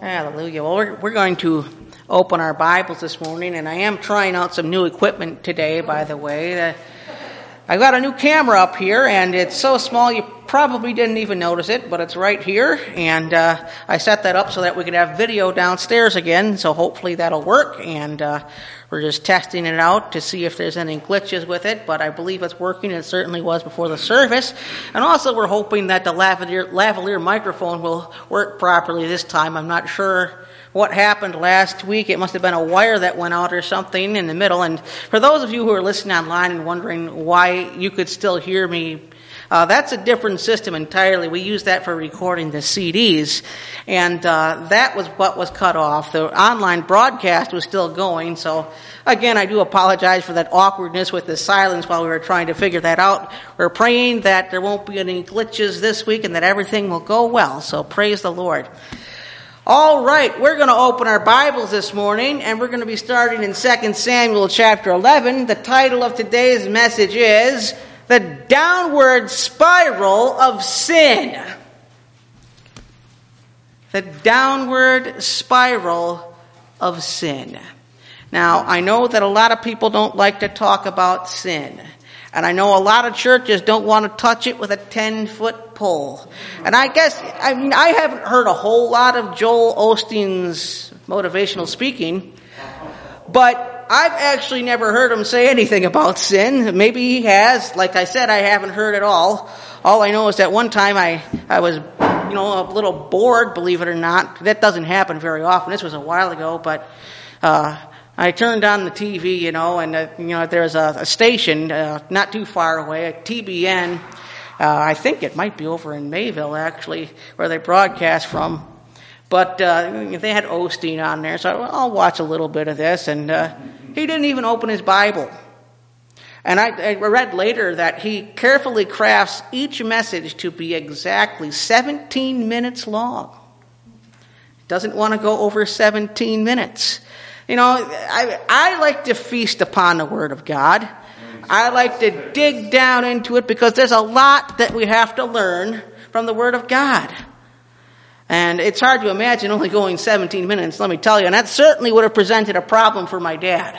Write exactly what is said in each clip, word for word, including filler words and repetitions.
Hallelujah. Well, we're, we're going to open our Bibles this morning, and I am trying out some new equipment today, by the way. Uh, I got a new camera up here, and it's so small you probably didn't even notice it, but it's right here, and uh, I set that up so that we can have video downstairs again, so hopefully that'll work, and uh, we're just testing it out to see if there's any glitches with it, but I believe it's working. It certainly was before the service, and also we're hoping that the lavalier, lavalier microphone will work properly this time. I'm not sure what happened last week. It must have been a wire that went out or something in the middle. And for those of you who are listening online and wondering why you could still hear me, uh, that's a different system entirely. We use that for recording the C Ds. And uh, that was what was cut off. The online broadcast was still going. So again, I do apologize for that awkwardness with the silence while we were trying to figure that out. We're praying that there won't be any glitches this week and that everything will go well. So praise the Lord. All right, we're going to open our Bibles this morning, and we're going to be starting in Second Samuel chapter eleven. The title of today's message is The Downward Spiral of Sin. The Downward Spiral of Sin. Now, I know that a lot of people don't like to talk about sin. And I know a lot of churches don't want to touch it with a ten-foot pole. And I guess, I mean, I haven't heard a whole lot of Joel Osteen's motivational speaking, but I've actually never heard him say anything about sin. Maybe he has. Like I said, I haven't heard it all. All I know is that one time I, I was, you know, a little bored, believe it or not. That doesn't happen very often. This was a while ago, but uh I turned on the T V, you know, and, uh, you know, there's a, a station uh, not too far away, a T B N. Uh, I think it might be over in Mayville, actually, where they broadcast from. But uh, they had Osteen on there, so I'll watch a little bit of this. And uh, he didn't even open his Bible. And I, I read later that he carefully crafts each message to be exactly seventeen minutes long. Doesn't want to go over seventeen minutes. You know, I, I like to feast upon the Word of God. I like to dig down into it because there's a lot that we have to learn from the Word of God. And it's hard to imagine only going seventeen minutes, let me tell you. And that certainly would have presented a problem for my dad.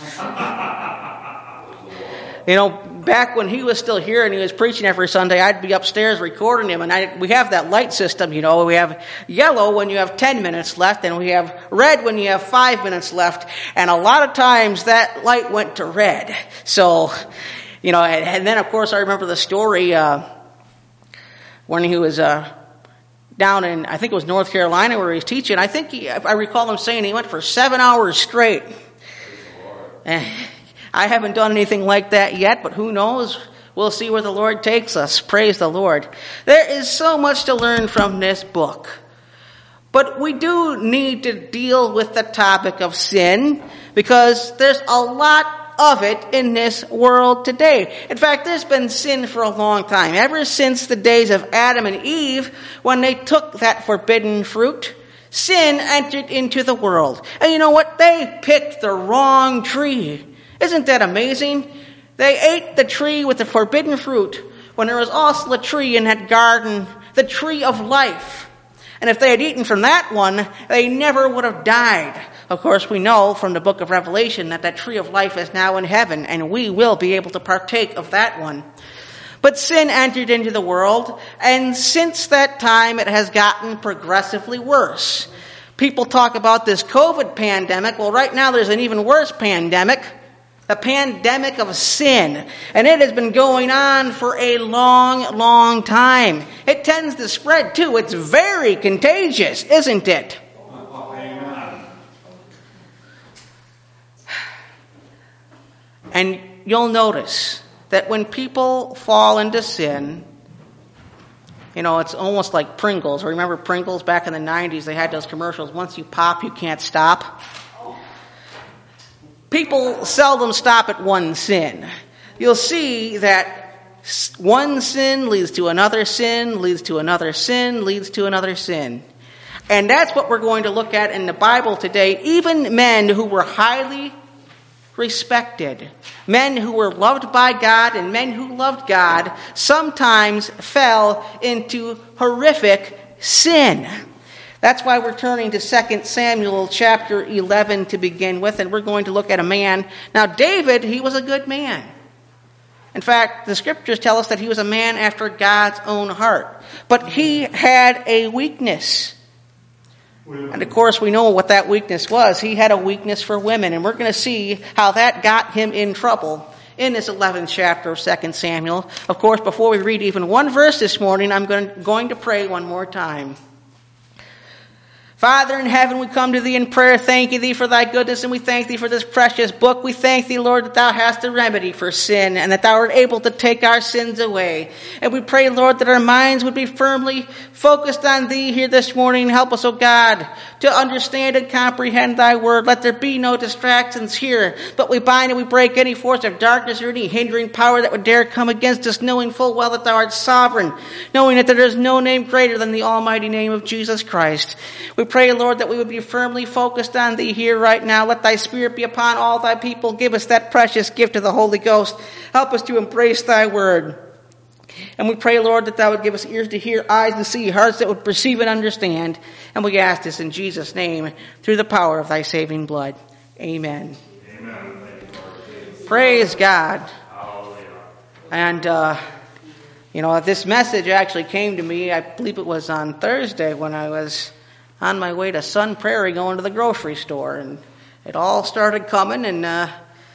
You know, back when he was still here and he was preaching every Sunday, I'd be upstairs recording him. And I, we have that light system, you know. We have yellow when you have ten minutes left, and we have red when you have five minutes left. And a lot of times that light went to red. So, you know, and, and then, of course, I remember the story uh, when he was uh, down in, I think it was North Carolina where he was teaching. I think he, I recall him saying he went for seven hours straight. And I haven't done anything like that yet, but who knows? We'll see where the Lord takes us. Praise the Lord. There is so much to learn from this book. But we do need to deal with the topic of sin because there's a lot of it in this world today. In fact, there's been sin for a long time. Ever since the days of Adam and Eve, when they took that forbidden fruit, sin entered into the world. And you know what? They picked the wrong tree. Isn't that amazing? They ate the tree with the forbidden fruit when there was also a tree in that garden, the tree of life. And if they had eaten from that one, they never would have died. Of course, we know from the book of Revelation that that tree of life is now in heaven, and we will be able to partake of that one. But sin entered into the world, and since that time it has gotten progressively worse. People talk about this COVID pandemic. Well, right now there's an even worse pandemic. The pandemic of sin. And it has been going on for a long, long time. It tends to spread too. It's very contagious, isn't it? And you'll notice that when people fall into sin, you know, it's almost like Pringles. Remember Pringles back in the nineties? They had those commercials. Once you pop, you can't stop. People seldom stop at one sin. You'll see that one sin leads to another sin, leads to another sin, leads to another sin. And that's what we're going to look at in the Bible today. Even men who were highly respected, men who were loved by God and men who loved God, sometimes fell into horrific sin. That's why we're turning to Second Samuel chapter eleven to begin with, and we're going to look at a man. Now, David, he was a good man. In fact, the scriptures tell us that he was a man after God's own heart. But he had a weakness. And of course, we know what that weakness was. He had a weakness for women, and we're going to see how that got him in trouble in this eleventh chapter of Second Samuel. Of course, before we read even one verse this morning, I'm going, going to pray one more time. Father in heaven, we come to thee in prayer, thanking thee for thy goodness, and we thank thee for this precious book. We thank thee, Lord, that thou hast a remedy for sin, and that thou art able to take our sins away. And we pray, Lord, that our minds would be firmly focused on thee here this morning. Help us, O God, to understand and comprehend thy word. Let there be no distractions here, but we bind and we break any force of darkness or any hindering power that would dare come against us, knowing full well that thou art sovereign, knowing that there is no name greater than the almighty name of Jesus Christ. We pray, Lord, that we would be firmly focused on thee here right now. Let thy spirit be upon all thy people. Give us that precious gift of the Holy Ghost. Help us to embrace thy word. And we pray, Lord, that thou would give us ears to hear, eyes to see, hearts that would perceive and understand. And we ask this in Jesus' name, through the power of thy saving blood. Amen. Amen. Praise God. And, uh, you know, this message actually came to me, I believe it was on Thursday when I was on my way to Sun Prairie going to the grocery store. And it all started coming, and uh,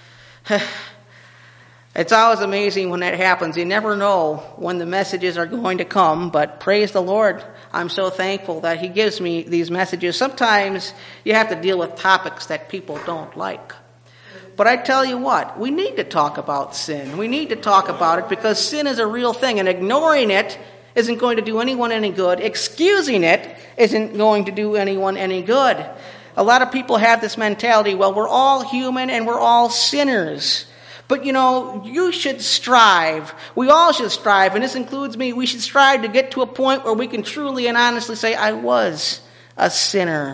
it's always amazing when that happens. You never know when the messages are going to come, but praise the Lord. I'm so thankful that he gives me these messages. Sometimes you have to deal with topics that people don't like. But I tell you what, we need to talk about sin. We need to talk about it because sin is a real thing, and ignoring it isn't going to do anyone any good. Excusing it isn't going to do anyone any good. A lot of people have this mentality, well, we're all human and we're all sinners. But, you know, you should strive. We all should strive, and this includes me. We should strive to get to a point where we can truly and honestly say, I was a sinner.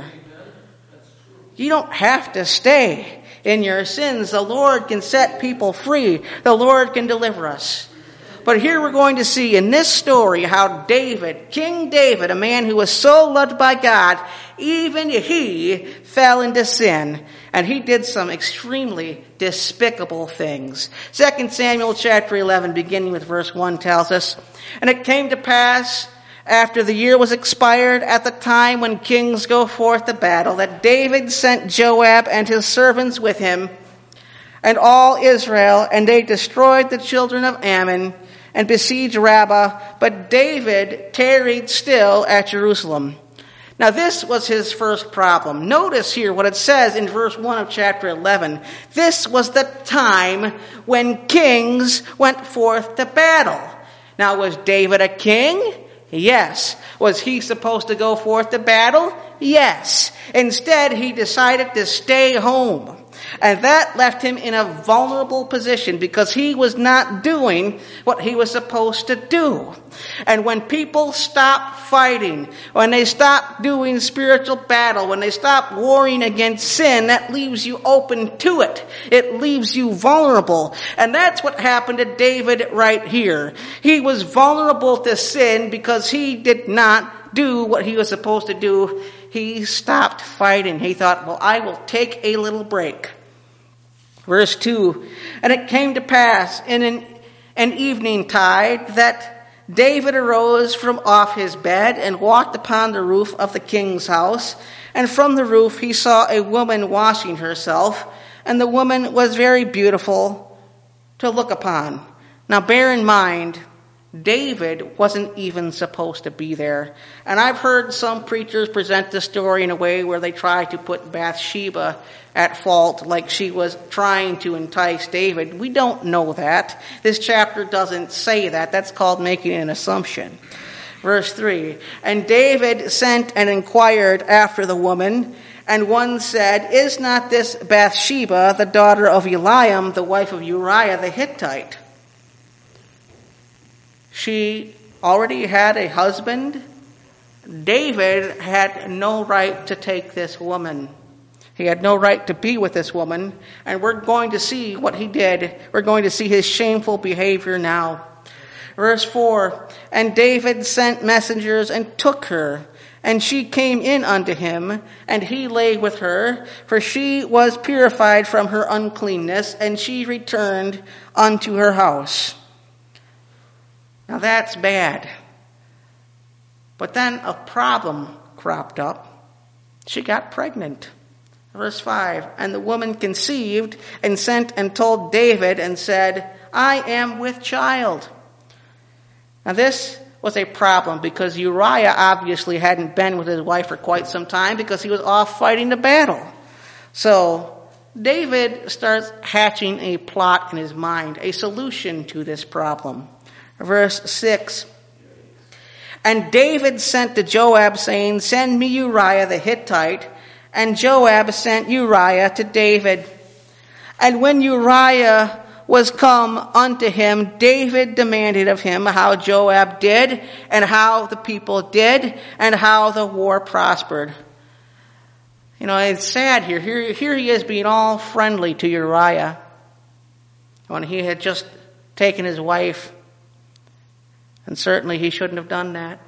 You don't have to stay in your sins. The Lord can set people free. The Lord can deliver us. But here we're going to see in this story how David, King David, a man who was so loved by God, even he fell into sin, and he did some extremely despicable things. Second Samuel chapter eleven, beginning with verse one, tells us, And it came to pass, after the year was expired, at the time when kings go forth to battle, that David sent Joab and his servants with him, and all Israel, and they destroyed the children of Ammon, and besieged Rabbah, but David tarried still at Jerusalem. Now this was his first problem. Notice here what it says in verse one of chapter eleven. This was the time when kings went forth to battle. Now was David a king? Yes. Was he supposed to go forth to battle? Yes. Instead, he decided to stay home. And that left him in a vulnerable position because he was not doing what he was supposed to do. And when people stop fighting, when they stop doing spiritual battle, when they stop warring against sin, that leaves you open to it. It leaves you vulnerable. And that's what happened to David right here. He was vulnerable to sin because he did not do what he was supposed to do. He stopped fighting. He thought, well, I will take a little break. Verse two, And it came to pass in an, an evening tide that David arose from off his bed and walked upon the roof of the king's house. And from the roof he saw a woman washing herself, and the woman was very beautiful to look upon. Now bear in mind, David wasn't even supposed to be there. And I've heard some preachers present this story in a way where they try to put Bathsheba at fault, like she was trying to entice David. We don't know that. This chapter doesn't say that. That's called making an assumption. Verse three, And David sent and inquired after the woman, and one said, Is not this Bathsheba, the daughter of Eliam, the wife of Uriah the Hittite? She already had a husband. David had no right to take this woman. He had no right to be with this woman. And we're going to see what he did. We're going to see his shameful behavior now. Verse four, And David sent messengers and took her, And she came in unto him, and he lay with her, for she was purified from her uncleanness, and she returned unto her house. Now that's bad. But then a problem cropped up. She got pregnant. Verse five, and the woman conceived and sent and told David and said, I am with child. Now this was a problem because Uriah obviously hadn't been with his wife for quite some time because he was off fighting the battle. So David starts hatching a plot in his mind, a solution to this problem. Verse six, and David sent to Joab, saying, send me Uriah the Hittite. And Joab sent Uriah to David. And when Uriah was come unto him, David demanded of him how Joab did, and how the people did, and how the war prospered. You know, it's sad here. Here, here he is being all friendly to Uriah when he had just taken his wife. And certainly he shouldn't have done that.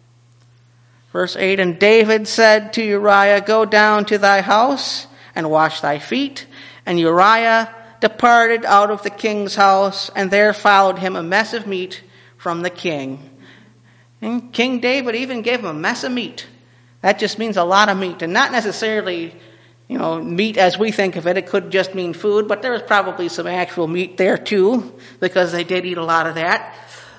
Verse eight, and David said to Uriah, go down to thy house and wash thy feet. And Uriah departed out of the king's house, and there followed him a mess of meat from the king. And King David even gave him a mess of meat. That just means a lot of meat, and not necessarily, you know, meat as we think of it. It could just mean food, but there was probably some actual meat there too, because they did eat a lot of that.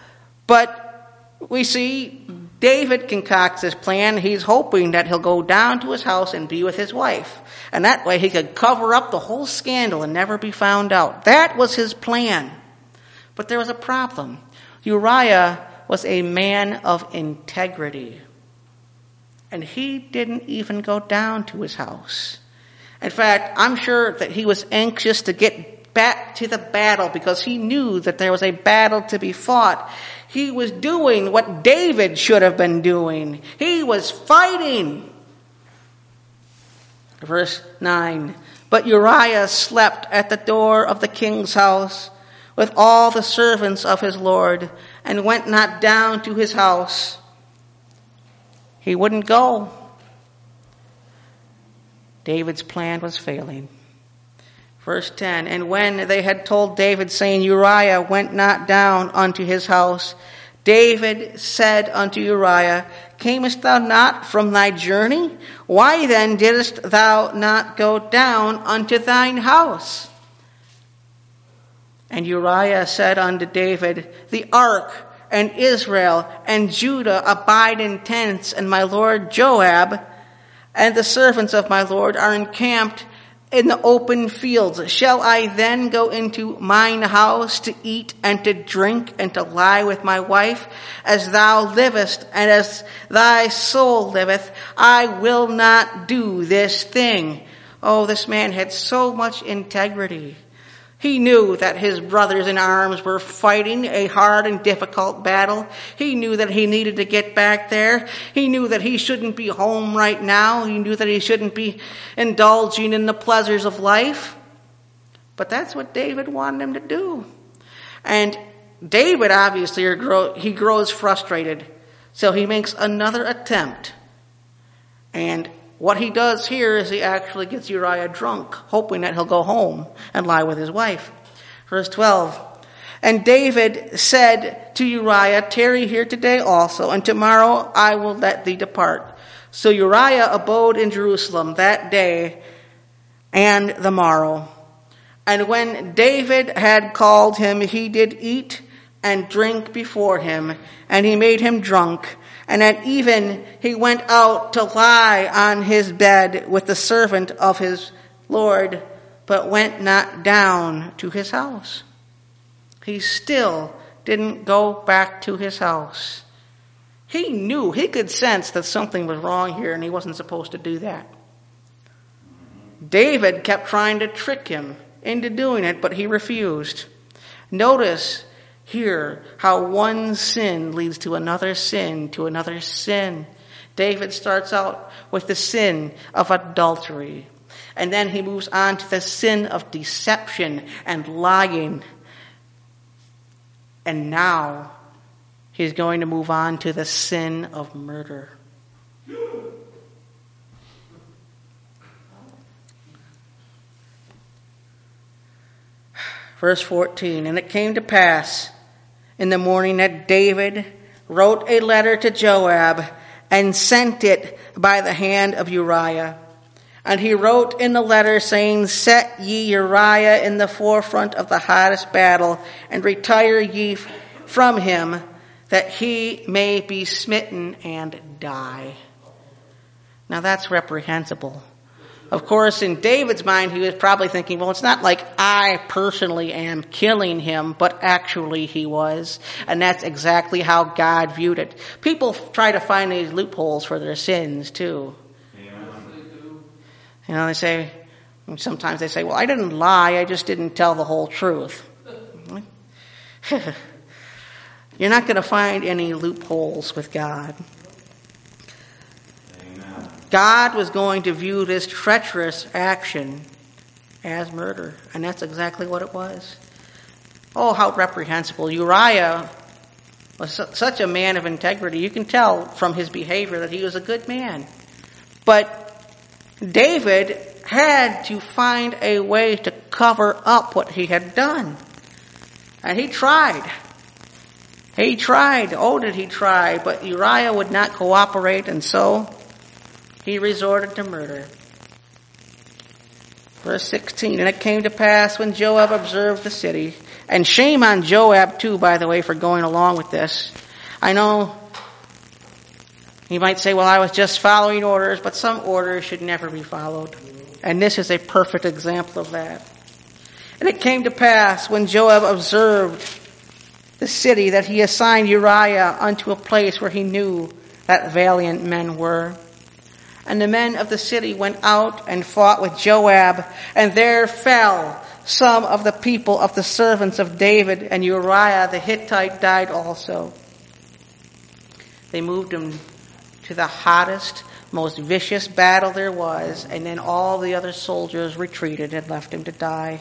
But we see David concocts this plan. He's hoping that he'll go down to his house and be with his wife. And that way he could cover up the whole scandal and never be found out. That was his plan. But there was a problem. Uriah was a man of integrity. And he didn't even go down to his house. In fact, I'm sure that he was anxious to get back to the battle because he knew that there was a battle to be fought. He was doing what David should have been doing. He was fighting. Verse nine, but Uriah slept at the door of the king's house with all the servants of his lord, and went not down to his house. He wouldn't go. David's plan was failing. Verse ten, and when they had told David, saying, Uriah went not down unto his house, David said unto Uriah, camest thou not from thy journey? Why then didst thou not go down unto thine house? And Uriah said unto David, the ark and Israel and Judah abide in tents, and my lord Joab and the servants of my lord are encamped in the open fields. Shall I then go into mine house to eat and to drink and to lie with my wife? As thou livest and as thy soul liveth, I will not do this thing. Oh, this man had so much integrity. He knew that his brothers in arms were fighting a hard and difficult battle. He knew that he needed to get back there. He knew that he shouldn't be home right now. He knew that he shouldn't be indulging in the pleasures of life. But that's what David wanted him to do. And David, obviously, he grows frustrated. So he makes another attempt. And what he does here is he actually gets Uriah drunk, hoping that he'll go home and lie with his wife. Verse twelve, and David said to Uriah, tarry here today also, and tomorrow I will let thee depart. So Uriah abode in Jerusalem that day and the morrow. And when David had called him, he did eat and drink before him, and he made him drunk. And at even he went out to lie on his bed with the servant of his Lord, but went not down to his house. He still didn't go back to his house. He knew, he could sense that something was wrong here, and he wasn't supposed to do that. David kept trying to trick him into doing it, but he refused. Notice here how one sin leads to another sin, to another sin. David starts out with the sin of adultery. And then he moves on to the sin of deception and lying. And now he's going to move on to the sin of murder. Verse fourteen, and it came to pass in the morning that David wrote a letter to Joab and sent it by the hand of Uriah. And he wrote in the letter, saying, Set ye Uriah in the forefront of the hottest battle, and retire ye from him, that he may be smitten and die. Now that's reprehensible. Of course, in David's mind, he was probably thinking, well, it's not like I personally am killing him, but actually he was. And that's exactly how God viewed it. People try to find these loopholes for their sins, too. You know, they say, sometimes they say, well, I didn't lie, I just didn't tell the whole truth. You're not going to find any loopholes with God. Amen. God was going to view this treacherous action as murder, and that's exactly what it was. Oh, how reprehensible. Uriah was su- such a man of integrity. You can tell from his behavior that he was a good man. But David had to find a way to cover up what he had done. And he tried. He tried. Oh, did he try? But Uriah would not cooperate, and so he resorted to murder. Verse sixteen, and it came to pass when Joab observed the city, and shame on Joab too, by the way, for going along with this. I know he might say, well, I was just following orders, but some orders should never be followed. And this is a perfect example of that. And it came to pass when Joab observed the city that he assigned Uriah unto a place where he knew that valiant men were. And the men of the city went out and fought with Joab, and there fell some of the people of the servants of David, and Uriah the Hittite died also. They moved him to the hottest, most vicious battle there was, and then all the other soldiers retreated and left him to die.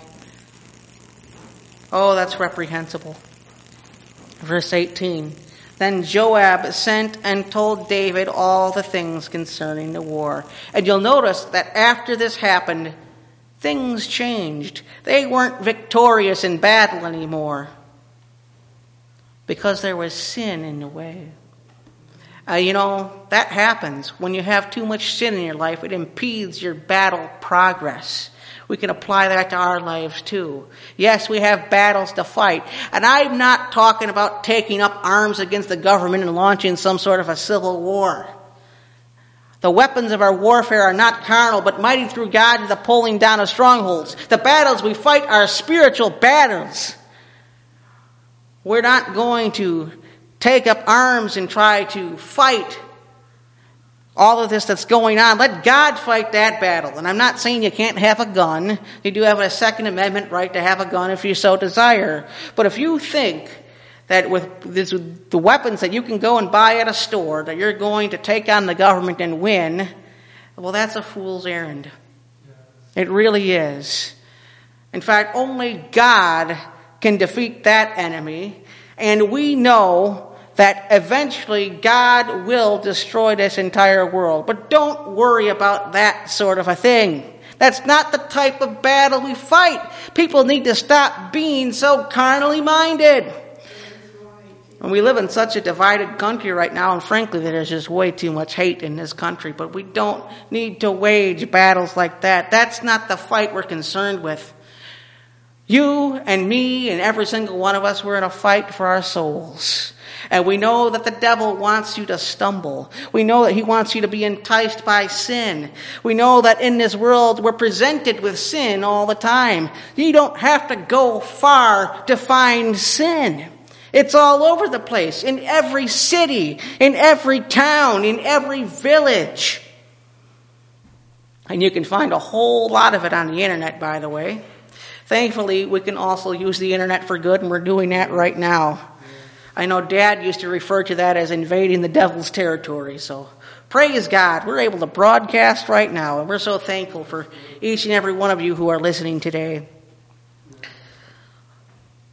Oh, that's reprehensible. Verse eighteen, then Joab sent and told David all the things concerning the war. And you'll notice that after this happened, things changed. They weren't victorious in battle anymore because there was sin in the way. Uh, you know, that happens. When you have too much sin in your life, it impedes your battle progress. We can apply that to our lives too. Yes, we have battles to fight. And I'm not talking about taking up arms against the government and launching some sort of a civil war. The weapons of our warfare are not carnal, but mighty through God to the pulling down of strongholds. The battles we fight are spiritual battles. We're not going to take up arms and try to fight all of this that's going on. Let God fight that battle. And I'm not saying you can't have a gun. You do have a Second Amendment right to have a gun if you so desire. But if you think that with this, the weapons that you can go and buy at a store, that you're going to take on the government and win, well, that's a fool's errand. It really is. In fact, only God can defeat that enemy. And we know that eventually God will destroy this entire world. But don't worry about that sort of a thing. That's not the type of battle we fight. People need to stop being so carnally minded. And we live in such a divided country right now, and frankly, there's just way too much hate in this country. But we don't need to wage battles like that. That's not the fight we're concerned with. You and me and every single one of us, we're in a fight for our souls. And we know that the devil wants you to stumble. We know that he wants you to be enticed by sin. We know that in this world we're presented with sin all the time. You don't have to go far to find sin. It's all over the place, in every city, in every town, in every village. And you can find a whole lot of it on the internet, by the way. Thankfully, we can also use the internet for good, and we're doing that right now. I know Dad used to refer to that as invading the devil's territory. So praise God, we're able to broadcast right now. And we're so thankful for each and every one of you who are listening today.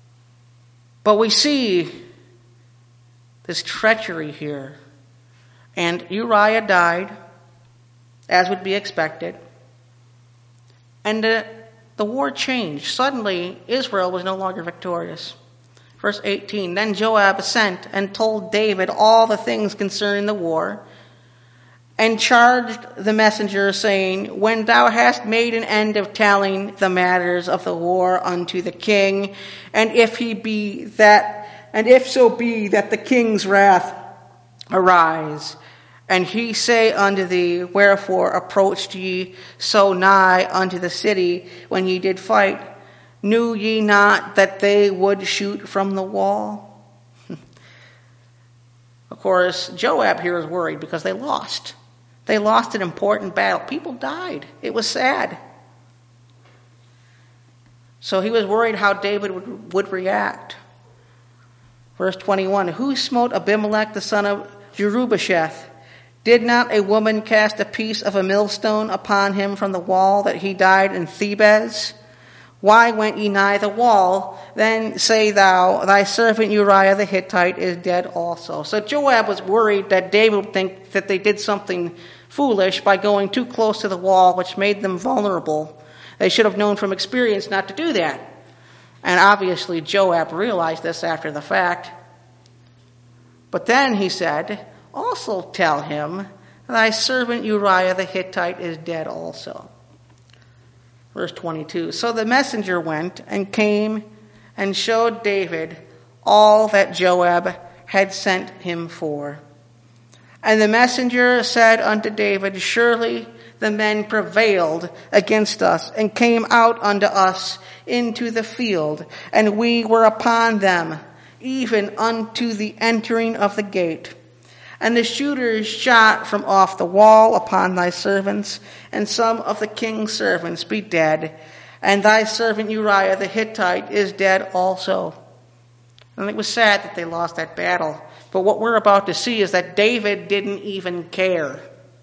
But we see this treachery here. And Uriah died, as would be expected. And the, the war changed. Suddenly, Israel was no longer victorious. Verse eighteen, then Joab sent and told David all the things concerning the war, and charged the messenger, saying, when thou hast made an end of telling the matters of the war unto the king, and if he be that, and if so be that the king's wrath arise, and he say unto thee, wherefore approached ye so nigh unto the city when ye did fight? Knew ye not that they would shoot from the wall? Of course, Joab here is worried because they lost. They lost an important battle. People died. It was sad. So he was worried how David would, would react. Verse twenty-one, who smote Abimelech the son of Jerubbesheth? Did not a woman cast a piece of a millstone upon him from the wall that he died in Thebez? Why went ye nigh the wall? Then say thou, thy servant Uriah the Hittite is dead also. So Joab was worried that David would think that they did something foolish by going too close to the wall, which made them vulnerable. They should have known from experience not to do that. And obviously Joab realized this after the fact. But then he said, also tell him, thy servant Uriah the Hittite is dead also. Verse twenty-two, so the messenger went and came and showed David all that Joab had sent him for. And the messenger said unto David, surely the men prevailed against us and came out unto us into the field, and we were upon them, even unto the entering of the gate. And the shooters shot from off the wall upon thy servants, and some of the king's servants be dead, and thy servant Uriah the Hittite is dead also. And it was sad that they lost that battle. But what we're about to see is that David didn't even care.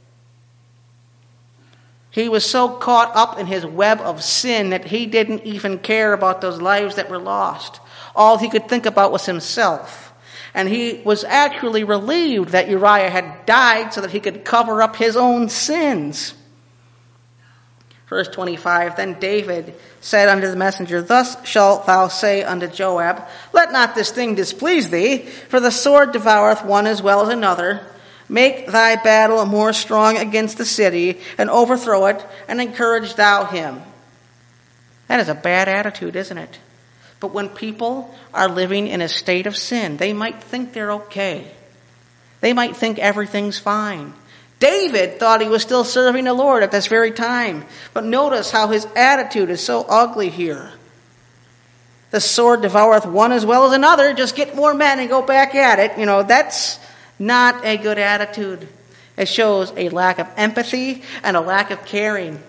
He was so caught up in his web of sin that he didn't even care about those lives that were lost. All he could think about was himself. And he was actually relieved that Uriah had died so that he could cover up his own sins. Verse twenty-five, then David said unto the messenger, thus shalt thou say unto Joab, let not this thing displease thee, for the sword devoureth one as well as another. Make thy battle more strong against the city, and overthrow it, and encourage thou him. That is a bad attitude, isn't it? But when people are living in a state of sin, they might think they're okay. They might think everything's fine. David thought he was still serving the Lord at this very time. But notice how his attitude is so ugly here. The sword devoureth one as well as another. Just get more men and go back at it. You know, that's not a good attitude. It shows a lack of empathy and a lack of caring.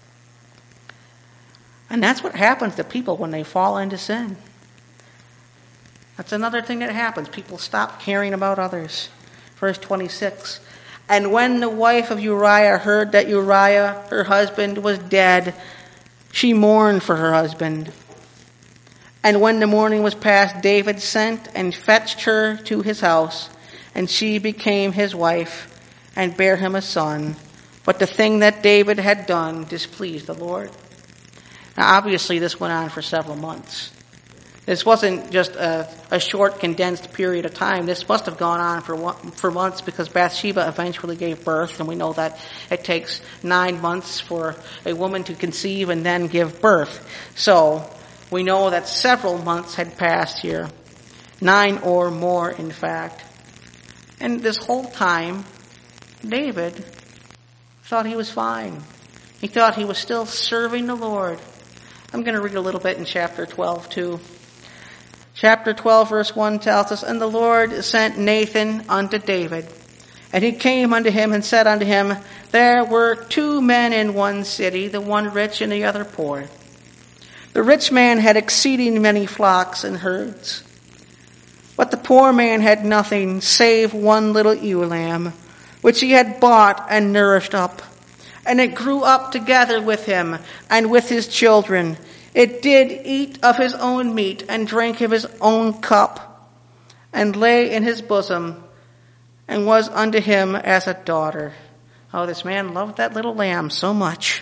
And that's what happens to people when they fall into sin. That's another thing that happens. People stop caring about others. Verse twenty-six. And when the wife of Uriah heard that Uriah, her husband, was dead, she mourned for her husband. And when the morning was past, David sent and fetched her to his house, and she became his wife, and bare him a son. But the thing that David had done displeased the Lord. Now, obviously, this went on for several months. This wasn't just a, a short, condensed period of time. This must have gone on for one, for months, because Bathsheba eventually gave birth, and we know that it takes nine months for a woman to conceive and then give birth. So we know that several months had passed here, nine or more, in fact. And this whole time, David thought he was fine. He thought he was still serving the Lord. I'm going to read a little bit in chapter twelve, too. Chapter twelve, verse one tells us, And the Lord sent Nathan unto David. And he came unto him and said unto him, There were two men in one city, the one rich and the other poor. The rich man had exceeding many flocks and herds. But the poor man had nothing save one little ewe lamb, which he had bought and nourished up. And it grew up together with him and with his children. It did eat of his own meat and drank of his own cup, and lay in his bosom, and was unto him as a daughter. Oh, this man loved that little lamb so much.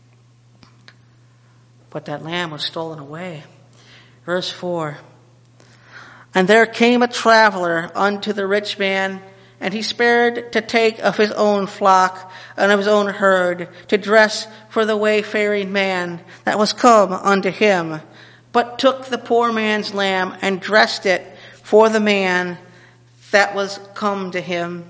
But that lamb was stolen away. Verse four. And there came a traveler unto the rich man, and he spared to take of his own flock and of his own herd, to dress for the wayfaring man that was come unto him, but took the poor man's lamb and dressed it for the man that was come to him.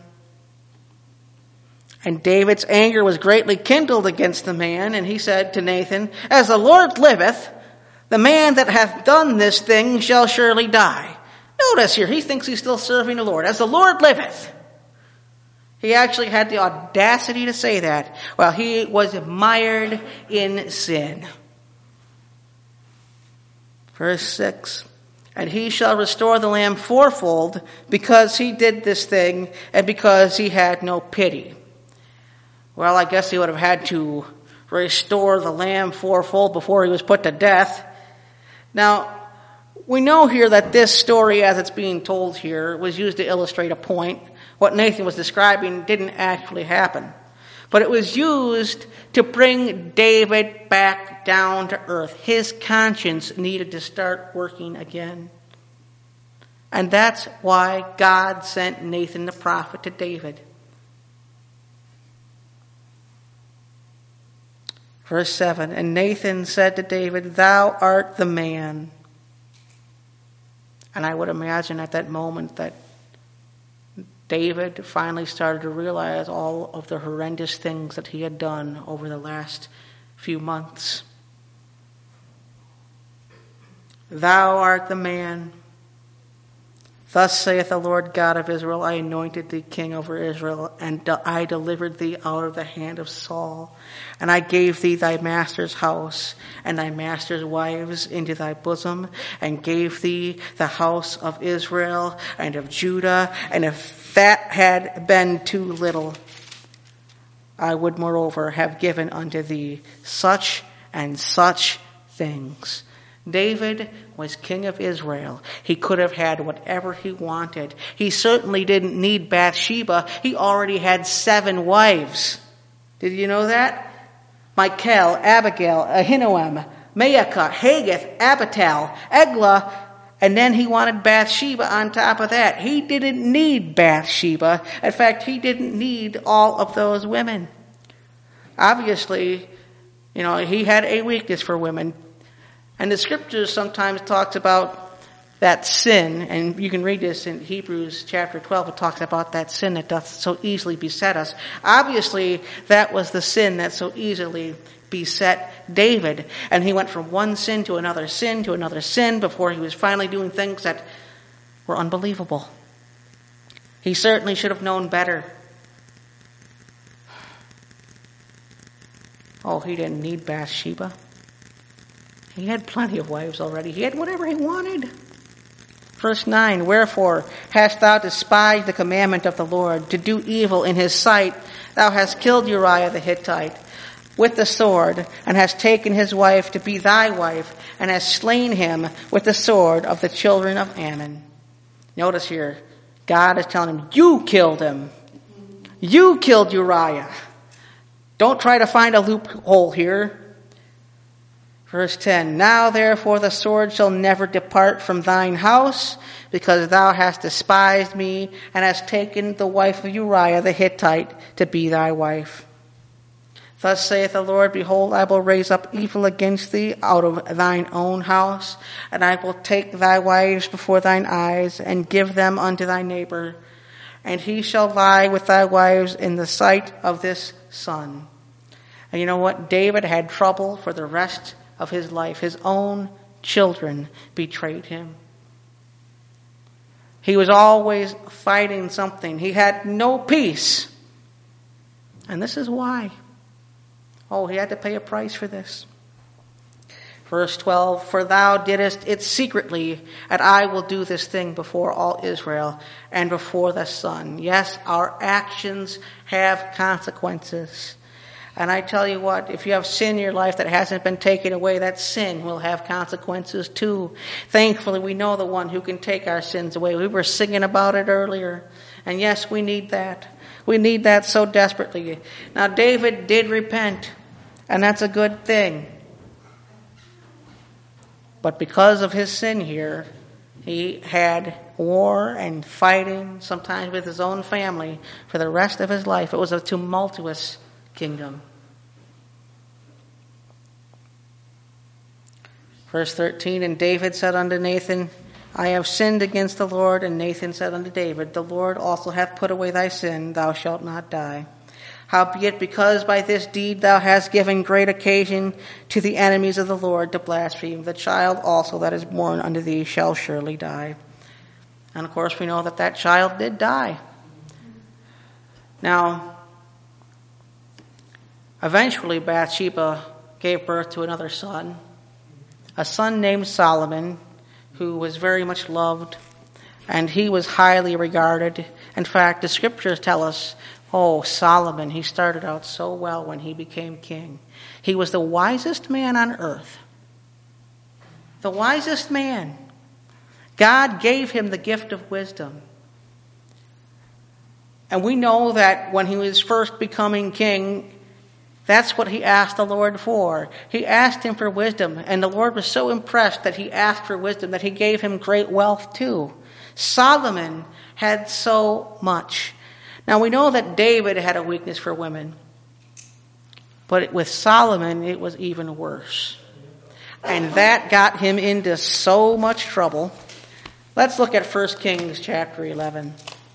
And David's anger was greatly kindled against the man, and he said to Nathan, As the Lord liveth, the man that hath done this thing shall surely die. Notice here, he thinks he's still serving the Lord. As the Lord liveth. He actually had the audacity to say that while he was mired in sin. Verse six. And he shall restore the lamb fourfold, because he did this thing, and because he had no pity. Well, I guess he would have had to restore the lamb fourfold before he was put to death. Now, we know here that this story, as it's being told here, was used to illustrate a point. What Nathan was describing didn't actually happen. But it was used to bring David back down to earth. His conscience needed to start working again. And that's why God sent Nathan the prophet to David. Verse seven, And Nathan said to David, Thou art the man. And I would imagine at that moment that David finally started to realize all of the horrendous things that he had done over the last few months. Thou art the man. Thus saith the Lord God of Israel, I anointed thee king over Israel, and I delivered thee out of the hand of Saul. And I gave thee thy master's house, and thy master's wives into thy bosom, and gave thee the house of Israel and of Judah. And if that had been too little, I would moreover have given unto thee such and such things. David was king of Israel. He could have had whatever he wanted. He certainly didn't need Bathsheba. He already had seven wives. Did you know that? Michal, Abigail, Ahinoam, Maacah, Haggith, Abital, Eglah, and then he wanted Bathsheba on top of that. He didn't need Bathsheba. In fact, he didn't need all of those women. Obviously, you know, he had a weakness for women. And the scriptures sometimes talks about that sin, and you can read this in Hebrews chapter twelve. It talks about that sin that doth so easily beset us. Obviously, that was the sin that so easily beset David. And he went from one sin to another sin to another sin before he was finally doing things that were unbelievable. He certainly should have known better. Oh, he didn't need Bathsheba. He had plenty of wives already. He had whatever he wanted. Verse nine, Wherefore hast thou despised the commandment of the Lord, to do evil in his sight? Thou hast killed Uriah the Hittite with the sword, and hast taken his wife to be thy wife, and hast slain him with the sword of the children of Ammon. Notice here, God is telling him, you killed him. You killed Uriah. Don't try to find a loophole here. Verse ten, Now therefore the sword shall never depart from thine house, because thou hast despised me, and hast taken the wife of Uriah the Hittite to be thy wife. Thus saith the Lord, Behold, I will raise up evil against thee out of thine own house, and I will take thy wives before thine eyes, and give them unto thy neighbor, and he shall lie with thy wives in the sight of this sun. And you know what? David had trouble for the rest of his life. His own children betrayed him. He was always fighting something. He had no peace. And this is why. Oh, he had to pay a price for this. Verse twelve, For thou didst it secretly, and I will do this thing before all Israel and before the sun. Yes, our actions have consequences. And I tell you what, if you have sin in your life that hasn't been taken away, that sin will have consequences too. Thankfully, we know the one who can take our sins away. We were singing about it earlier. And yes, we need that. We need that so desperately. Now, David did repent, and that's a good thing. But because of his sin here, he had war and fighting, sometimes with his own family, for the rest of his life. It was a tumultuous kingdom. Verse thirteen, and David said unto Nathan, I have sinned against the Lord. And Nathan said unto David, the Lord also hath put away thy sin, thou shalt not die. Howbeit, because by this deed thou hast given great occasion to the enemies of the Lord to blaspheme, the child also that is born unto thee shall surely die. And of course we know that that child did die. Now, eventually Bathsheba gave birth to another son, a son named Solomon, who was very much loved, and he was highly regarded. In fact, the scriptures tell us, oh, Solomon, he started out so well when he became king. He was the wisest man on earth. The wisest man. God gave him the gift of wisdom. And we know that when he was first becoming king, that's what he asked the Lord for. He asked him for wisdom, and the Lord was so impressed that he asked for wisdom that he gave him great wealth too. Solomon had so much. Now we know that David had a weakness for women, but with Solomon it was even worse. And that got him into so much trouble. Let's look at First Kings chapter eleven.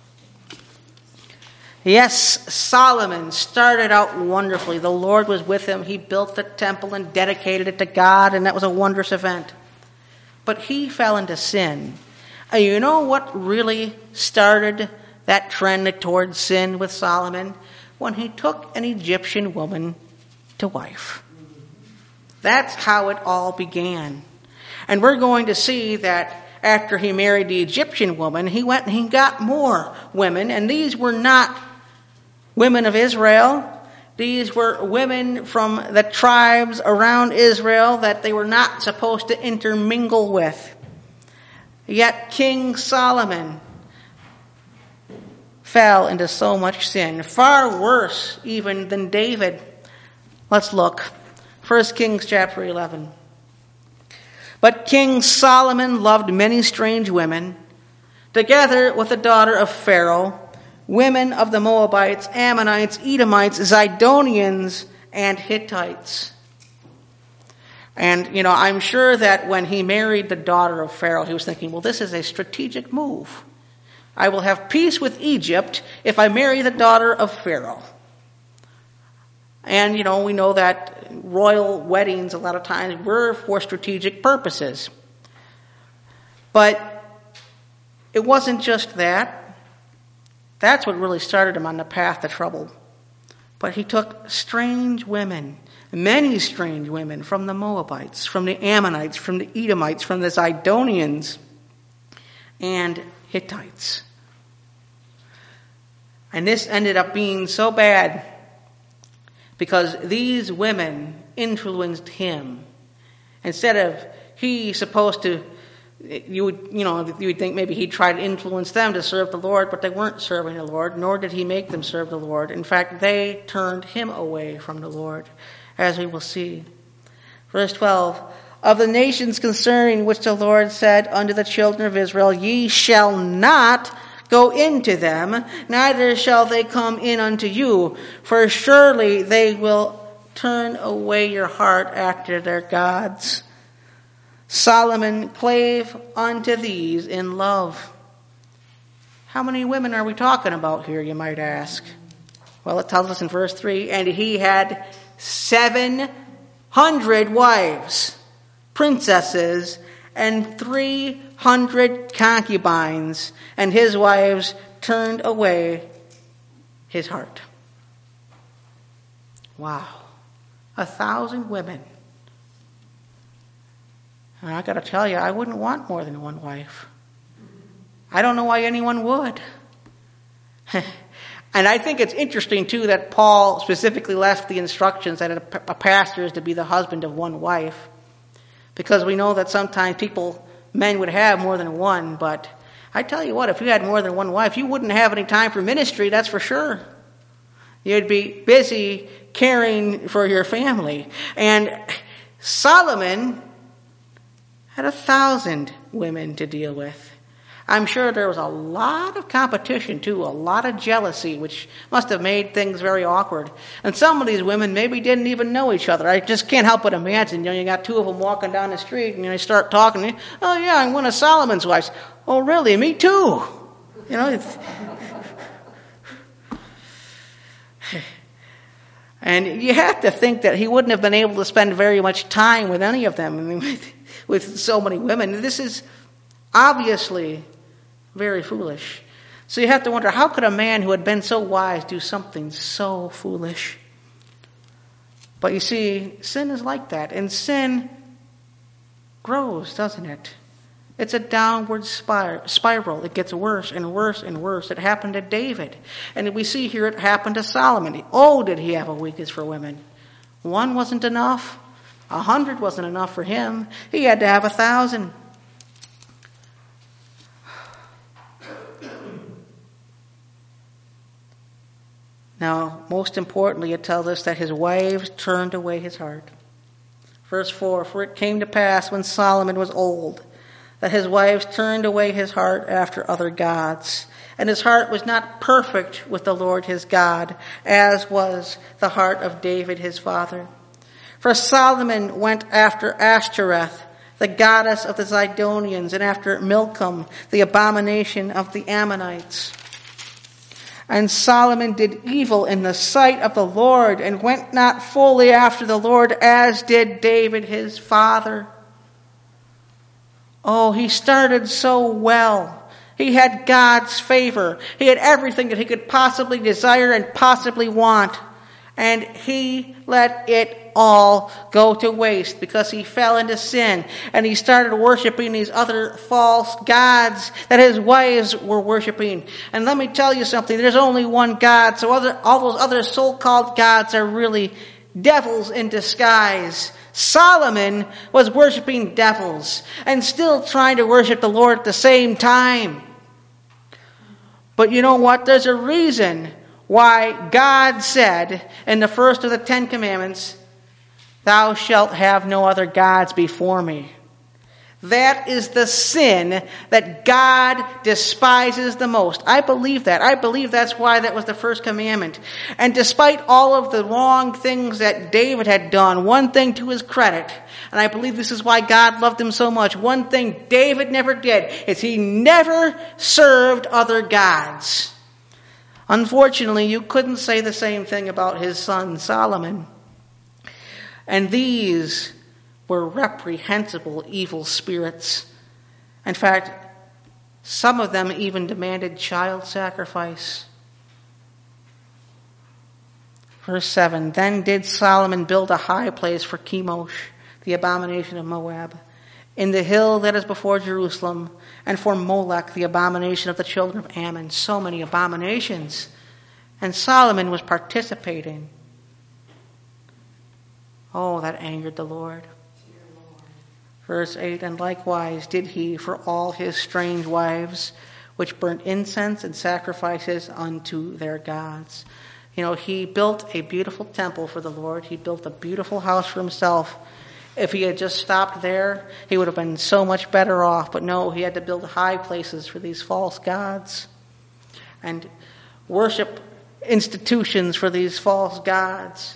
Yes, Solomon started out wonderfully. The Lord was with him. He built the temple and dedicated it to God, and that was a wondrous event. But he fell into sin. And you know what really started that trend towards sin with Solomon? When he took an Egyptian woman to wife. That's how it all began. And we're going to see that after he married the Egyptian woman, he went and he got more women, and these were not women of Israel. These were women from the tribes around Israel that they were not supposed to intermingle with. Yet King Solomon fell into so much sin, far worse even than David. Let's look. First Kings chapter eleven. But King Solomon loved many strange women, together with the daughter of Pharaoh, women of the Moabites, Ammonites, Edomites, Zidonians, and Hittites. And, you know, I'm sure that when he married the daughter of Pharaoh, he was thinking, well, this is a strategic move. I will have peace with Egypt if I marry the daughter of Pharaoh. And, you know, we know that royal weddings a lot of times were for strategic purposes. But it wasn't just that. That's what really started him on the path to trouble. But he took strange women, many strange women from the Moabites, from the Ammonites, from the Edomites, from the Zidonians, and Hittites. And this ended up being so bad because these women influenced him. Instead of he supposed to, you would, you know, you would think maybe he tried to influence them to serve the Lord, but they weren't serving the Lord, nor did he make them serve the Lord. In fact, they turned him away from the Lord, as we will see. Verse twelve, of the nations concerning which the Lord said unto the children of Israel, ye shall not go into them, neither shall they come in unto you, for surely they will turn away your heart after their gods. Solomon clave unto these in love. How many women are we talking about here, you might ask? Well, it tells us in verse three, and he had seven hundred wives, princesses, and three hundred concubines, and his wives turned away his heart. Wow. A thousand women. And I got to tell you, I wouldn't want more than one wife. I don't know why anyone would. And I think it's interesting, too, that Paul specifically left the instructions that a pastor is to be the husband of one wife. Because we know that sometimes people, men would have more than one, but I tell you what, if you had more than one wife, you wouldn't have any time for ministry, that's for sure. You'd be busy caring for your family. And Solomon had a thousand women to deal with. I'm sure there was a lot of competition too, a lot of jealousy, which must have made things very awkward. And some of these women maybe didn't even know each other. I just can't help but imagine, you know, you got two of them walking down the street and they start talking. Oh yeah, I'm one of Solomon's wives. Oh really? Me too. You know. It's... And you have to think that he wouldn't have been able to spend very much time with any of them. I mean, with, with so many women. This is obviously very foolish. So you have to wonder, how could a man who had been so wise do something so foolish? But you see, sin is like that. And sin grows, doesn't it? It's a downward spiral. It gets worse and worse and worse. It happened to David. And we see here it happened to Solomon. Oh, did he have a weakness for women. One wasn't enough. A hundred wasn't enough for him. He had to have a thousand. Now, most importantly, it tells us that his wives turned away his heart. Verse four, for it came to pass when Solomon was old, that his wives turned away his heart after other gods. And his heart was not perfect with the Lord his God, as was the heart of David his father. For Solomon went after Ashtoreth, the goddess of the Zidonians, and after Milcom, the abomination of the Ammonites. And Solomon did evil in the sight of the Lord, and went not fully after the Lord, as did David his father. Oh, he started so well. He had God's favor. He had everything that he could possibly desire and possibly want. And he let it all go to waste because he fell into sin. And he started worshiping these other false gods that his wives were worshiping. And let me tell you something. There's only one God. So other, all those other so-called gods are really devils in disguise. Solomon was worshiping devils and still trying to worship the Lord at the same time. But you know what? There's a reason why God said in the first of the Ten Commandments, thou shalt have no other gods before me. That is the sin that God despises the most. I believe that. I believe that's why that was the first commandment. And despite all of the wrong things that David had done, one thing to his credit, and I believe this is why God loved him so much, one thing David never did is he never served other gods. Unfortunately, you couldn't say the same thing about his son Solomon. And these were reprehensible evil spirits. In fact, some of them even demanded child sacrifice. Verse seven, then did Solomon build a high place for Chemosh, the abomination of Moab, in the hill that is before Jerusalem, and for Molech, the abomination of the children of Ammon. So many abominations. And Solomon was participating. Oh, that angered the Lord. Verse eight, and likewise did he for all his strange wives, which burnt incense and sacrifices unto their gods. You know, he built a beautiful temple for the Lord. He built a beautiful house for himself. If he had just stopped there, he would have been so much better off. But no, he had to build high places for these false gods and worship institutions for these false gods.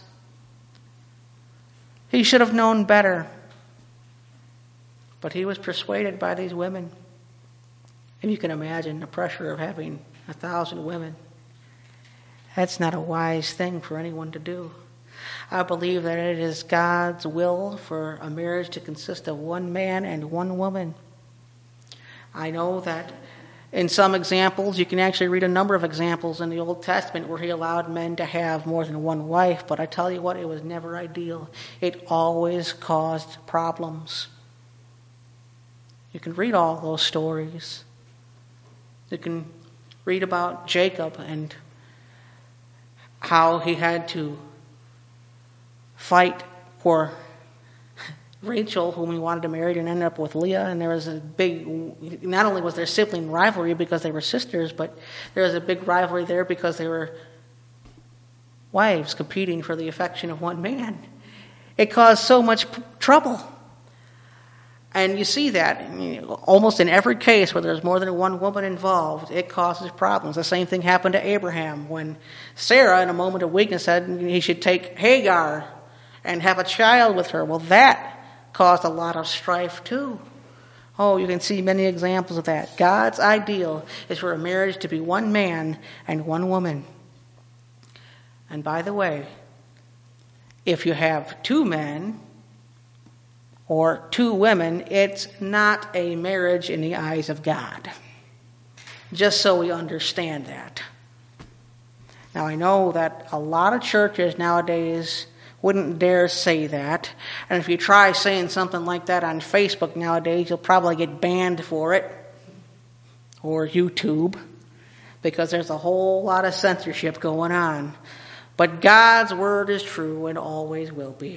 He should have known better. But he was persuaded by these women. And you can imagine the pressure of having a thousand women. That's not a wise thing for anyone to do. I believe that it is God's will for a marriage to consist of one man and one woman. I know that in some examples, you can actually read a number of examples in the Old Testament where he allowed men to have more than one wife. But I tell you what, it was never ideal. It always caused problems. You can read all those stories. You can read about Jacob and how he had to fight for Rachel, whom he wanted to marry, and ended up with Leah. And there was a big, not only was there sibling rivalry because they were sisters, but there was a big rivalry there because they were wives competing for the affection of one man. It caused so much p- trouble. And you see that I mean, almost in every case where there's more than one woman involved, it causes problems. The same thing happened to Abraham when Sarah, in a moment of weakness, said he should take Hagar and have a child with her. Well, that caused a lot of strife too. Oh, you can see many examples of that. God's ideal is for a marriage to be one man and one woman. And by the way, if you have two men or two women, it's not a marriage in the eyes of God. Just so we understand that. Now, I know that a lot of churches nowadays wouldn't dare say that. And if you try saying something like that on Facebook nowadays, you'll probably get banned for it. Or YouTube. Because there's a whole lot of censorship going on. But God's word is true and always will be.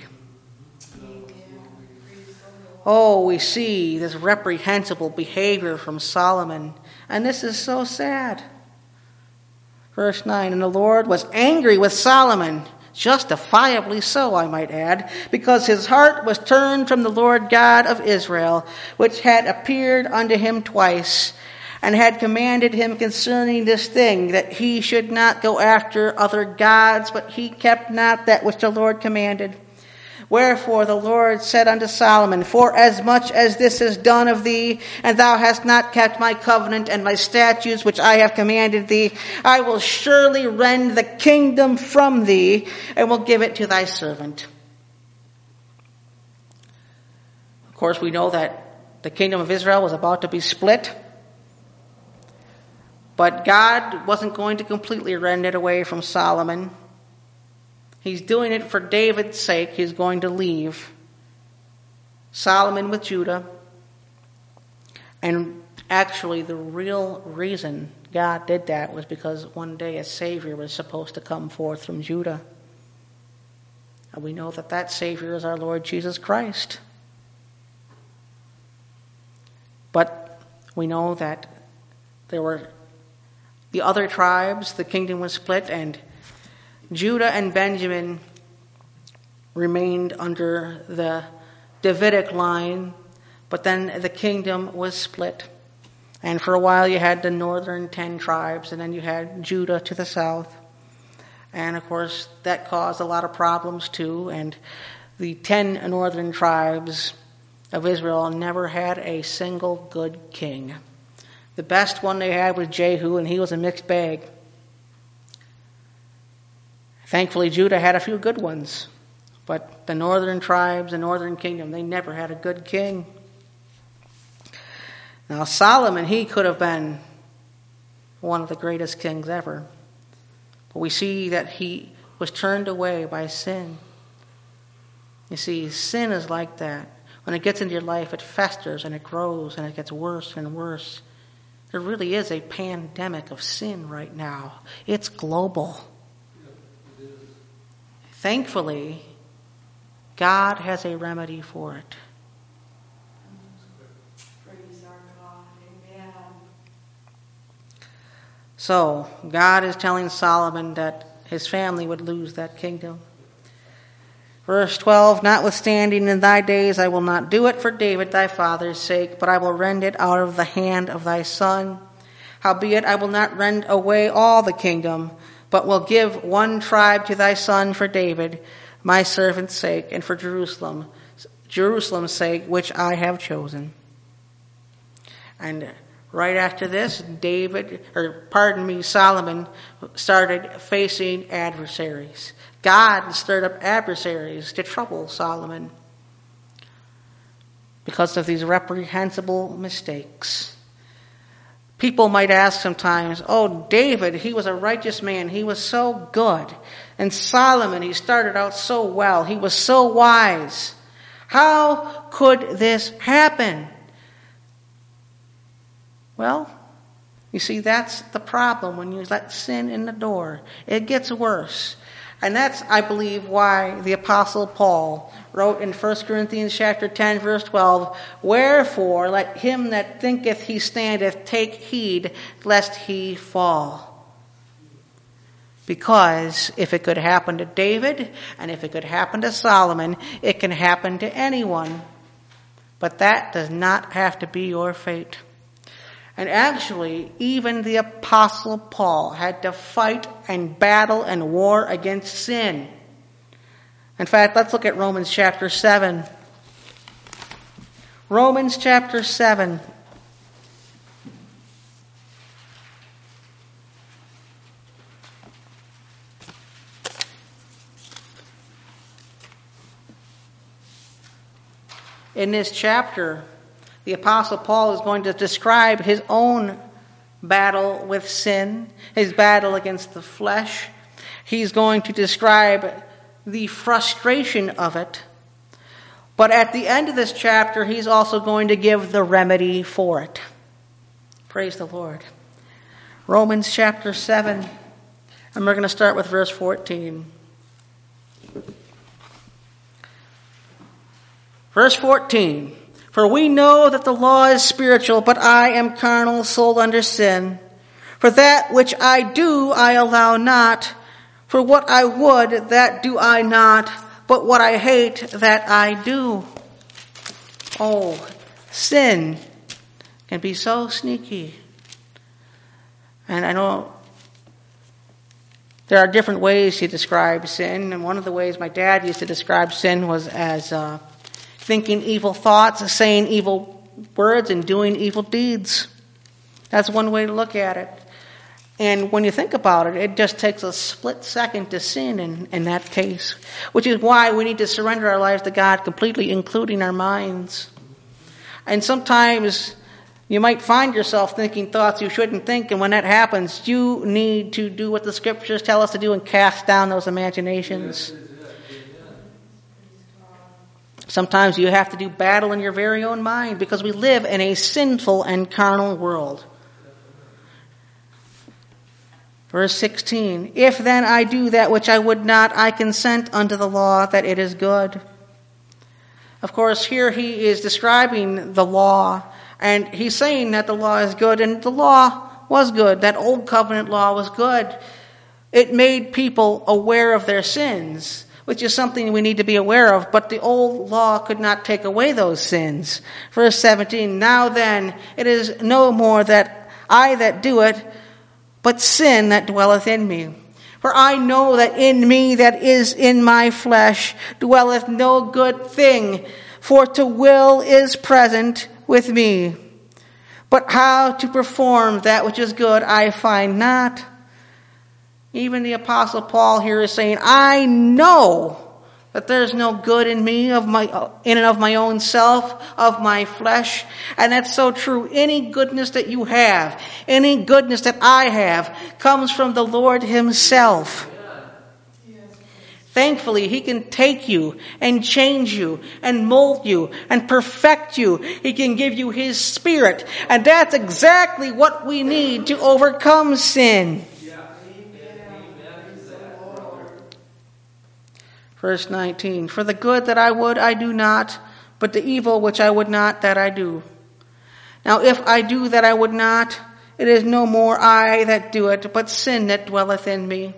Oh, we see this reprehensible behavior from Solomon. And this is so sad. Verse nine, and the Lord was angry with Solomon, justifiably so, I might add, because his heart was turned from the Lord God of Israel, which had appeared unto him twice, and had commanded him concerning this thing, that he should not go after other gods, but he kept not that which the Lord commanded. Wherefore the Lord said unto Solomon, forasmuch as this is done of thee, and thou hast not kept my covenant and my statutes which I have commanded thee, I will surely rend the kingdom from thee, and will give it to thy servant. Of course, we know that the kingdom of Israel was about to be split, but God wasn't going to completely rend it away from Solomon. He's doing it for David's sake. He's going to leave Solomon with Judah. And actually, the real reason God did that was because one day a Savior was supposed to come forth from Judah. And we know that that Savior is our Lord Jesus Christ. But we know that there were the other tribes, the kingdom was split, and Judah and Benjamin remained under the Davidic line, but then the kingdom was split. And for a while you had the northern ten tribes, and then you had Judah to the south. And of course that caused a lot of problems too, and the ten northern tribes of Israel never had a single good king. The best one they had was Jehu, and he was a mixed bag. Thankfully, Judah had a few good ones, but the northern tribes, the northern kingdom, they never had a good king. Now, Solomon, he could have been one of the greatest kings ever, but we see that he was turned away by sin. You see, sin is like that. When it gets into your life, it festers and it grows and it gets worse and worse. There really is a pandemic of sin right now. It's global. Thankfully, God has a remedy for it. Praise our God. Amen. So, God is telling Solomon that his family would lose that kingdom. Verse twelve, notwithstanding in thy days I will not do it for David thy father's sake, but I will rend it out of the hand of thy son. Howbeit I will not rend away all the kingdom, but will give one tribe to thy son for David, my servant's sake, and for Jerusalem, Jerusalem's sake, which I have chosen. And right after this, David, or pardon me, Solomon started facing adversaries. God stirred up adversaries to trouble Solomon because of these reprehensible mistakes. People might ask sometimes, oh, David, he was a righteous man. He was so good. And Solomon, he started out so well. He was so wise. How could this happen? Well, you see, that's the problem when you let sin in the door. It gets worse. And that's, I believe, why the Apostle Paul wrote in First Corinthians chapter ten, verse twelve, "Wherefore let him that thinketh he standeth take heed lest he fall." Because if it could happen to David, and if it could happen to Solomon, it can happen to anyone. But that does not have to be your fate. And actually, even the Apostle Paul had to fight and battle and war against sin. In fact, let's look at Romans chapter seven. Romans chapter seven. In this chapter, the Apostle Paul is going to describe his own battle with sin, his battle against the flesh. He's going to describe the frustration of it. But at the end of this chapter, he's also going to give the remedy for it. Praise the Lord. Romans chapter seven, and we're going to start with verse fourteen. Verse fourteen, "For we know that the law is spiritual, but I am carnal, sold under sin. For that which I do I allow not. For what I would, that do I not. But what I hate, that I do." Oh, sin can be so sneaky. And I know there are different ways to describe sin. And one of the ways my dad used to describe sin was as uh, thinking evil thoughts, saying evil words, and doing evil deeds. That's one way to look at it. And when you think about it, it just takes a split second to sin in, in that case, which is why we need to surrender our lives to God completely, including our minds. And sometimes you might find yourself thinking thoughts you shouldn't think, and when that happens, you need to do what the scriptures tell us to do and cast down those imaginations. Sometimes you have to do battle in your very own mind because we live in a sinful and carnal world. Verse sixteen, "If then I do that which I would not, I consent unto the law that it is good." Of course, here he is describing the law, and he's saying that the law is good, and the law was good. That old covenant law was good. It made people aware of their sins, which is something we need to be aware of, but the old law could not take away those sins. Verse seventeen, "Now then, it is no more that I that do it, but sin that dwelleth in me. For I know that in me that is in my flesh dwelleth no good thing, for to will is present with me. But how to perform that which is good I find not." Even the Apostle Paul here is saying, I know that there's no good in me, of my, in and of my own self, of my flesh. And that's so true. Any goodness that you have, any goodness that I have, comes from the Lord himself. Thankfully, he can take you and change you and mold you and perfect you. He can give you his spirit. And that's exactly what we need to overcome sin. Verse nineteen, "For the good that I would I do not, but the evil which I would not that I do. Now if I do that I would not, it is no more I that do it, but sin that dwelleth in me.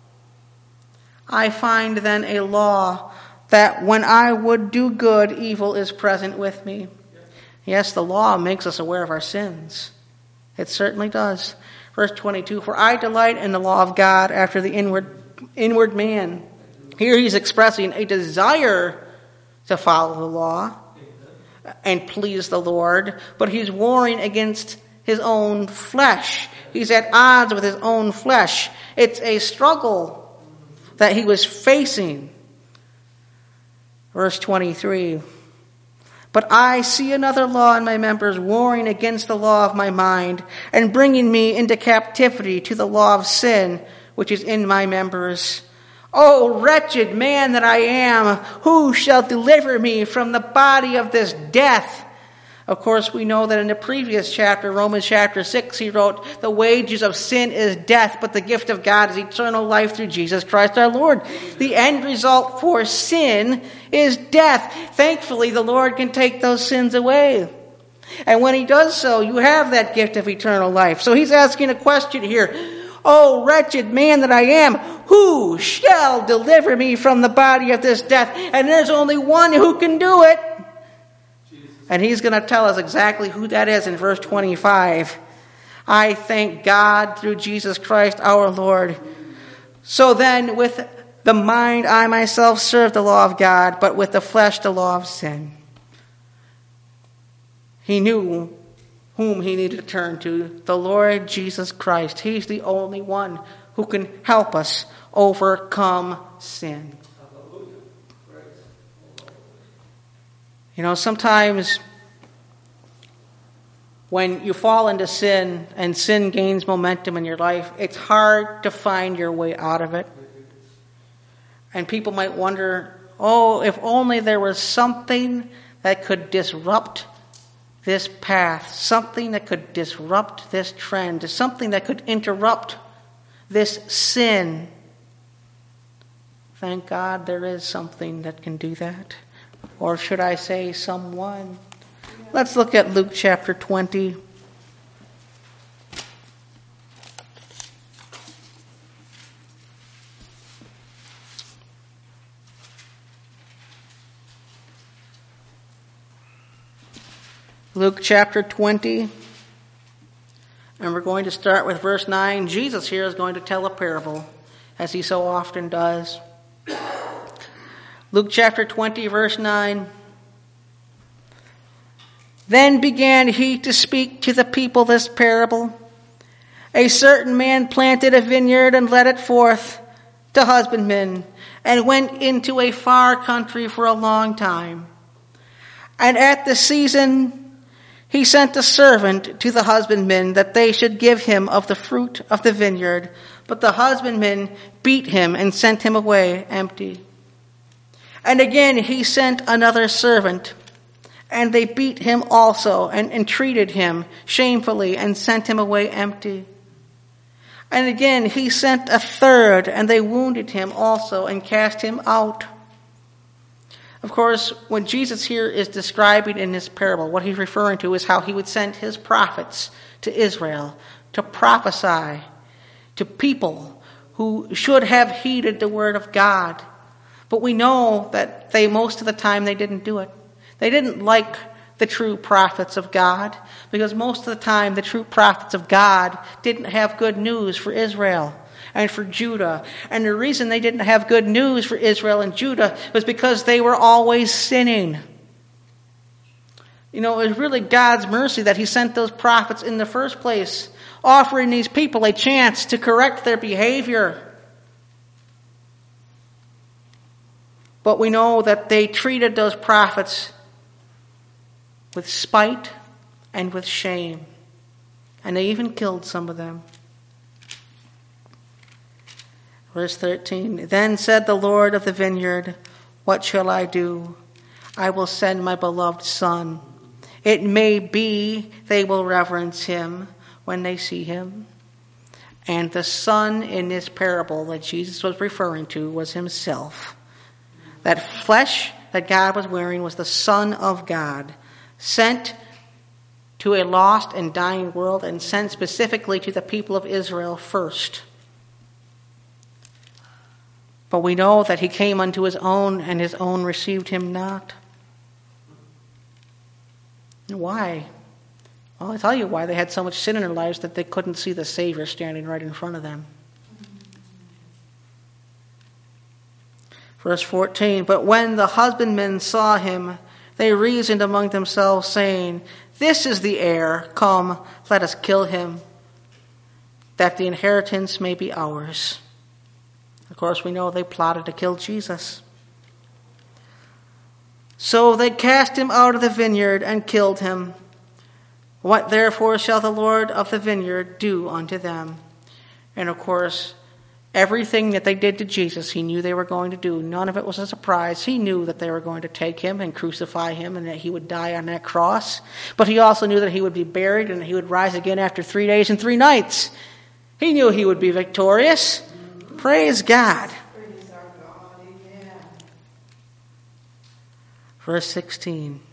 I find then a law, that when I would do good, evil is present with me." Yes, the law makes us aware of our sins. It certainly does. Verse twenty-two, "For I delight in the law of God after the inward inward man." Here he's expressing a desire to follow the law and please the Lord, but he's warring against his own flesh. He's at odds with his own flesh. It's a struggle that he was facing. Verse twenty-three, "But I see another law in my members, warring against the law of my mind, and bringing me into captivity to the law of sin, which is in my members. O wretched man that I am, who shall deliver me from the body of this death?" Of course, we know that in the previous chapter, Romans chapter six, he wrote, the wages of sin is death, but the gift of God is eternal life through Jesus Christ our Lord. The end result for sin is death. Thankfully, the Lord can take those sins away. And when he does so, you have that gift of eternal life. So he's asking a question here. Oh, wretched man that I am, who shall deliver me from the body of this death? And there's only one who can do it. And he's going to tell us exactly who that is in verse twenty-five. I thank God through Jesus Christ our Lord. So then, with the mind I myself serve the law of God, but with the flesh the law of sin. He knew whom he needed to turn to, the Lord Jesus Christ. He's the only one who can help us overcome sin. You know, sometimes when you fall into sin and sin gains momentum in your life, it's hard to find your way out of it. And people might wonder, oh, if only there was something that could disrupt this path, something that could disrupt this trend, something that could interrupt this sin. Thank God there is something that can do that. Or should I say someone? Let's look at Luke chapter twenty. Luke chapter twenty. And we're going to start with verse nine. Jesus here is going to tell a parable, as he so often does. Luke chapter twenty, verse nine. Then began he to speak to the people this parable. A certain man planted a vineyard and led it forth to husbandmen, and went into a far country for a long time. And at the season he sent a servant to the husbandmen that they should give him of the fruit of the vineyard. But the husbandmen beat him and sent him away empty. And again he sent another servant, and they beat him also, and entreated him shamefully, and sent him away empty. And again he sent a third, and they wounded him also, and cast him out. Of course, when Jesus here is describing in this parable, what he's referring to is how he would send his prophets to Israel to prophesy to people who should have heeded the word of God. But we know that they, most of the time, they didn't do it. They didn't like the true prophets of God, because most of the time the true prophets of God didn't have good news for Israel and for Judah. And the reason they didn't have good news for Israel and Judah was because they were always sinning. You know, it was really God's mercy that he sent those prophets in the first place, offering these people a chance to correct their behavior. But we know that they treated those prophets with spite and with shame. And they even killed some of them. Verse thirteen, Then said the Lord of the vineyard, What shall I do? I will send my beloved son. It may be they will reverence him when they see him. And the son in this parable that Jesus was referring to was himself. That flesh that God was wearing was the Son of God, sent to a lost and dying world, and sent specifically to the people of Israel first. But we know that he came unto his own, and his own received him not. Why? Well, I'll tell you why. They had so much sin in their lives that they couldn't see the Savior standing right in front of them. Verse fourteen, But when the husbandmen saw him, they reasoned among themselves, saying, This is the heir. Come, let us kill him, that the inheritance may be ours. Of course, we know they plotted to kill Jesus. So they cast him out of the vineyard and killed him. What therefore shall the Lord of the vineyard do unto them? And of course, Everything that they did to Jesus, he knew they were going to do. None of it was a surprise. He knew that they were going to take him and crucify him and that he would die on that cross. But he also knew that he would be buried and that he would rise again after three days and three nights. He knew he would be victorious. Praise God. Praise our God. Amen. Verse sixteen.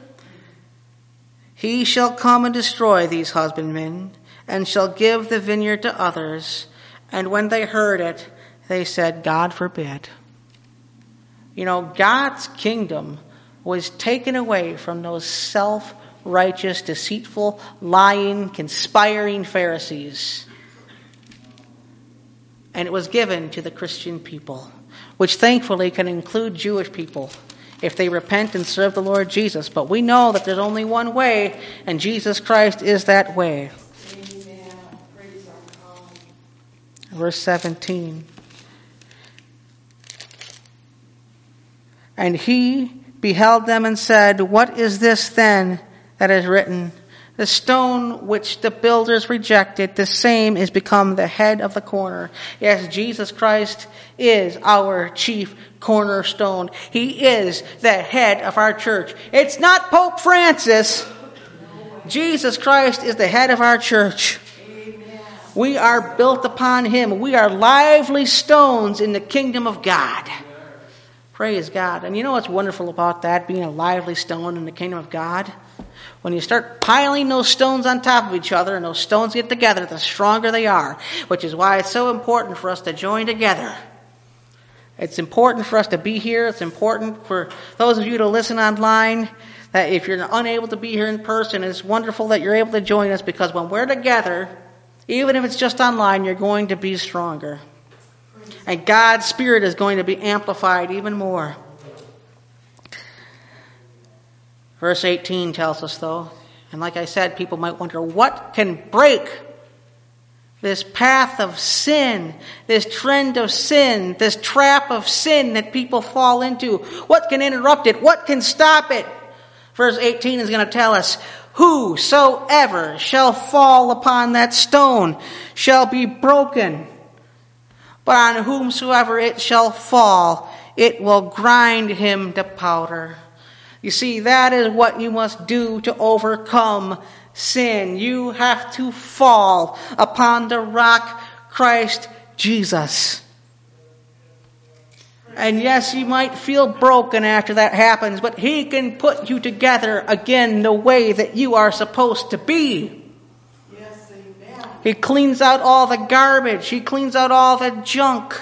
He shall come and destroy these husbandmen, and shall give the vineyard to others. And when they heard it, they said, God forbid. You know, God's kingdom was taken away from those self-righteous, deceitful, lying, conspiring Pharisees. And it was given to the Christian people, which thankfully can include Jewish people if they repent and serve the Lord Jesus. But we know that there's only one way, and Jesus Christ is that way. Verse seventeen. And he beheld them and said, what is this then that is written? The stone which the builders rejected, the same is become the head of the corner. Yes, Jesus Christ is our chief cornerstone. He is the head of our church. It's not Pope Francis. Jesus Christ is the head of our church. We are built upon him. We are lively stones in the kingdom of God. Praise God. And you know what's wonderful about that, being a lively stone in the kingdom of God? When you start piling those stones on top of each other and those stones get together, the stronger they are. Which is why it's so important for us to join together. It's important for us to be here. It's important for those of you to listen online. That if you're unable to be here in person, it's wonderful that you're able to join us, because when we're together, even if it's just online, you're going to be stronger. And God's Spirit is going to be amplified even more. Verse eighteen tells us, though, and like I said, people might wonder, what can break this path of sin, this trend of sin, this trap of sin that people fall into? What can interrupt it? What can stop it? Verse eighteen is going to tell us, whosoever shall fall upon that stone shall be broken. But on whomsoever it shall fall, it will grind him to powder. You see, that is what you must do to overcome sin. You have to fall upon the rock, Christ Jesus. And yes, you might feel broken after that happens, but he can put you together again the way that you are supposed to be. Yes, amen. He cleans out all the garbage. He cleans out all the junk.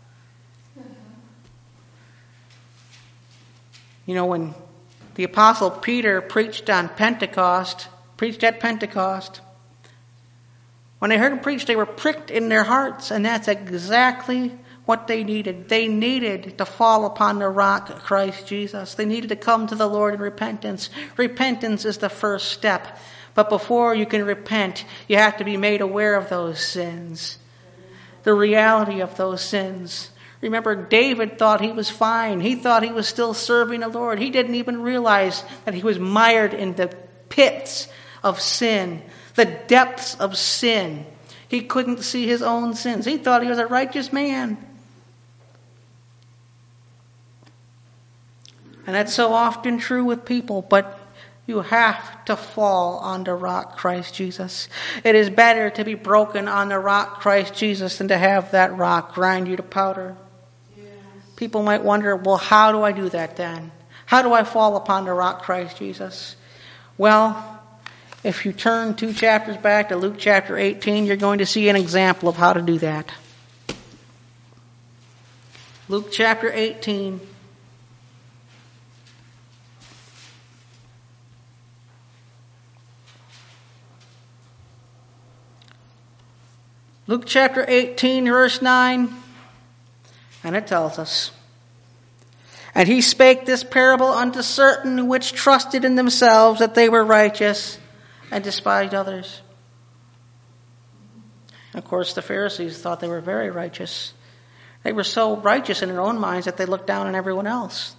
You know, when the Apostle Peter preached on Pentecost, preached at Pentecost, when they heard him preach, they were pricked in their hearts, and that's exactly what they needed. They needed to fall upon the rock, Christ Jesus. They needed to come to the Lord in repentance. Repentance is the first step. But before you can repent, you have to be made aware of those sins. The reality of those sins. Remember, David thought he was fine. He thought he was still serving the Lord. He didn't even realize that he was mired in the pits of sin, the depths of sin. He couldn't see his own sins. He thought he was a righteous man. And that's so often true with people, but you have to fall on the rock, Christ Jesus. It is better to be broken on the rock, Christ Jesus, than to have that rock grind you to powder. Yes. People might wonder, well, how do I do that then? How do I fall upon the rock, Christ Jesus? Well, if you turn two chapters back to Luke chapter eighteen, you're going to see an example of how to do that. Luke chapter eighteen. Luke chapter eighteen, verse nine, and it tells us, and he spake this parable unto certain which trusted in themselves that they were righteous, and despised others. Of course, the Pharisees thought they were very righteous. They were so righteous in their own minds that they looked down on everyone else.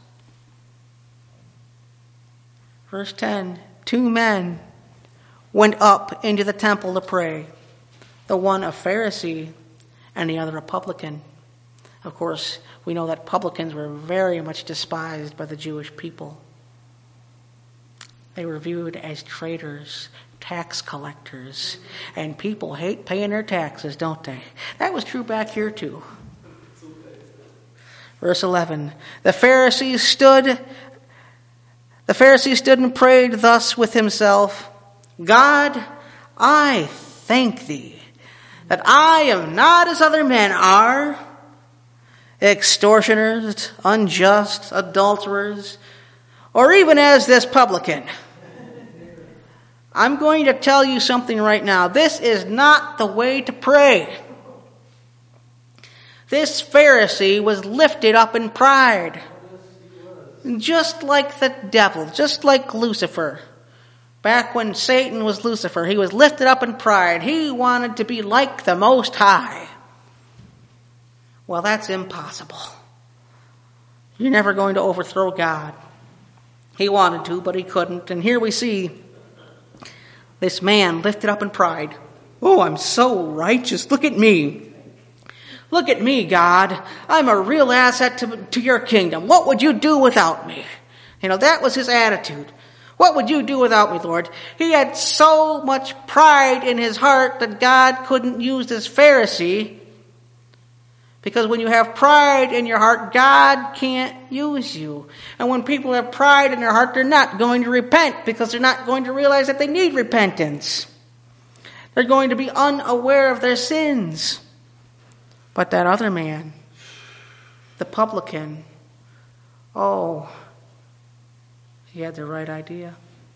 Verse ten, two men went up into the temple to pray, the one a Pharisee and the other a publican. Of course, we know that publicans were very much despised by the Jewish people. They were viewed as traitors, tax collectors, and people hate paying their taxes, don't they? That was true back here too. Verse eleven, the Pharisees stood, the Pharisee stood and prayed thus with himself, God, I thank thee that I am not as other men are, extortioners, unjust, adulterers, or even as this publican. I'm going to tell you something right now. This is not the way to pray. This Pharisee was lifted up in pride. Just like the devil, just like Lucifer. Back when Satan was Lucifer, he was lifted up in pride. He wanted to be like the Most High. Well, that's impossible. You're never going to overthrow God. He wanted to, but he couldn't. And here we see this man lifted up in pride. Oh, I'm so righteous. Look at me. Look at me, God. I'm a real asset to, to your kingdom. What would you do without me? You know, that was his attitude. What would you do without me, Lord? He had so much pride in his heart that God couldn't use this Pharisee. Because when you have pride in your heart, God can't use you. And when people have pride in their heart, they're not going to repent because they're not going to realize that they need repentance. They're going to be unaware of their sins. But that other man, the publican, oh, he had the right idea.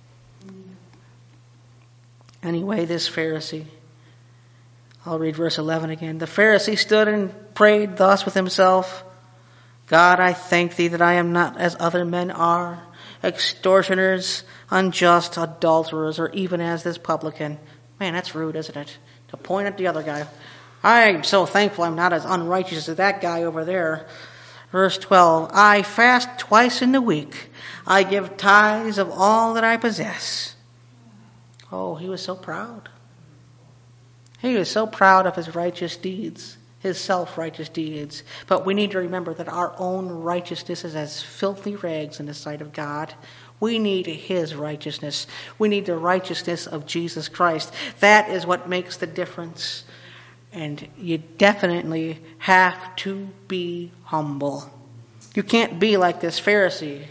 Anyway, this Pharisee, I'll read verse eleven again. The Pharisee stood and prayed thus with himself, God, I thank thee that I am not as other men are, extortioners, unjust, adulterers, or even as this publican. Man, that's rude, isn't it? To point at the other guy. I'm so thankful I'm not as unrighteous as that guy over there. Verse twelve, I fast twice in the week. I give tithes of all that I possess. Oh, he was so proud. He was so proud of his righteous deeds, his self-righteous deeds. But we need to remember that our own righteousness is as filthy rags in the sight of God. We need his righteousness. We need the righteousness of Jesus Christ. That is what makes the difference. And you definitely have to be humble. You can't be like this Pharisee.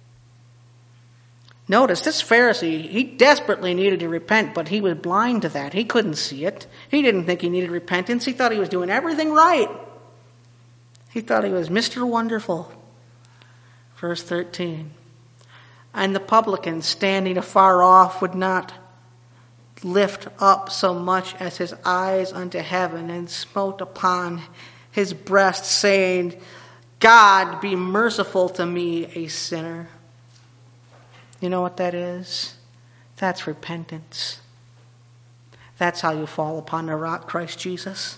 Notice, this Pharisee, he desperately needed to repent, but he was blind to that. He couldn't see it. He didn't think he needed repentance. He thought he was doing everything right. He thought he was Mister Wonderful. Verse thirteen. And the publican, standing afar off, would not lift up so much as his eyes unto heaven, and smote upon his breast, saying, God, be merciful to me, a sinner. You know what that is? That's repentance. That's how you fall upon the rock, Christ Jesus.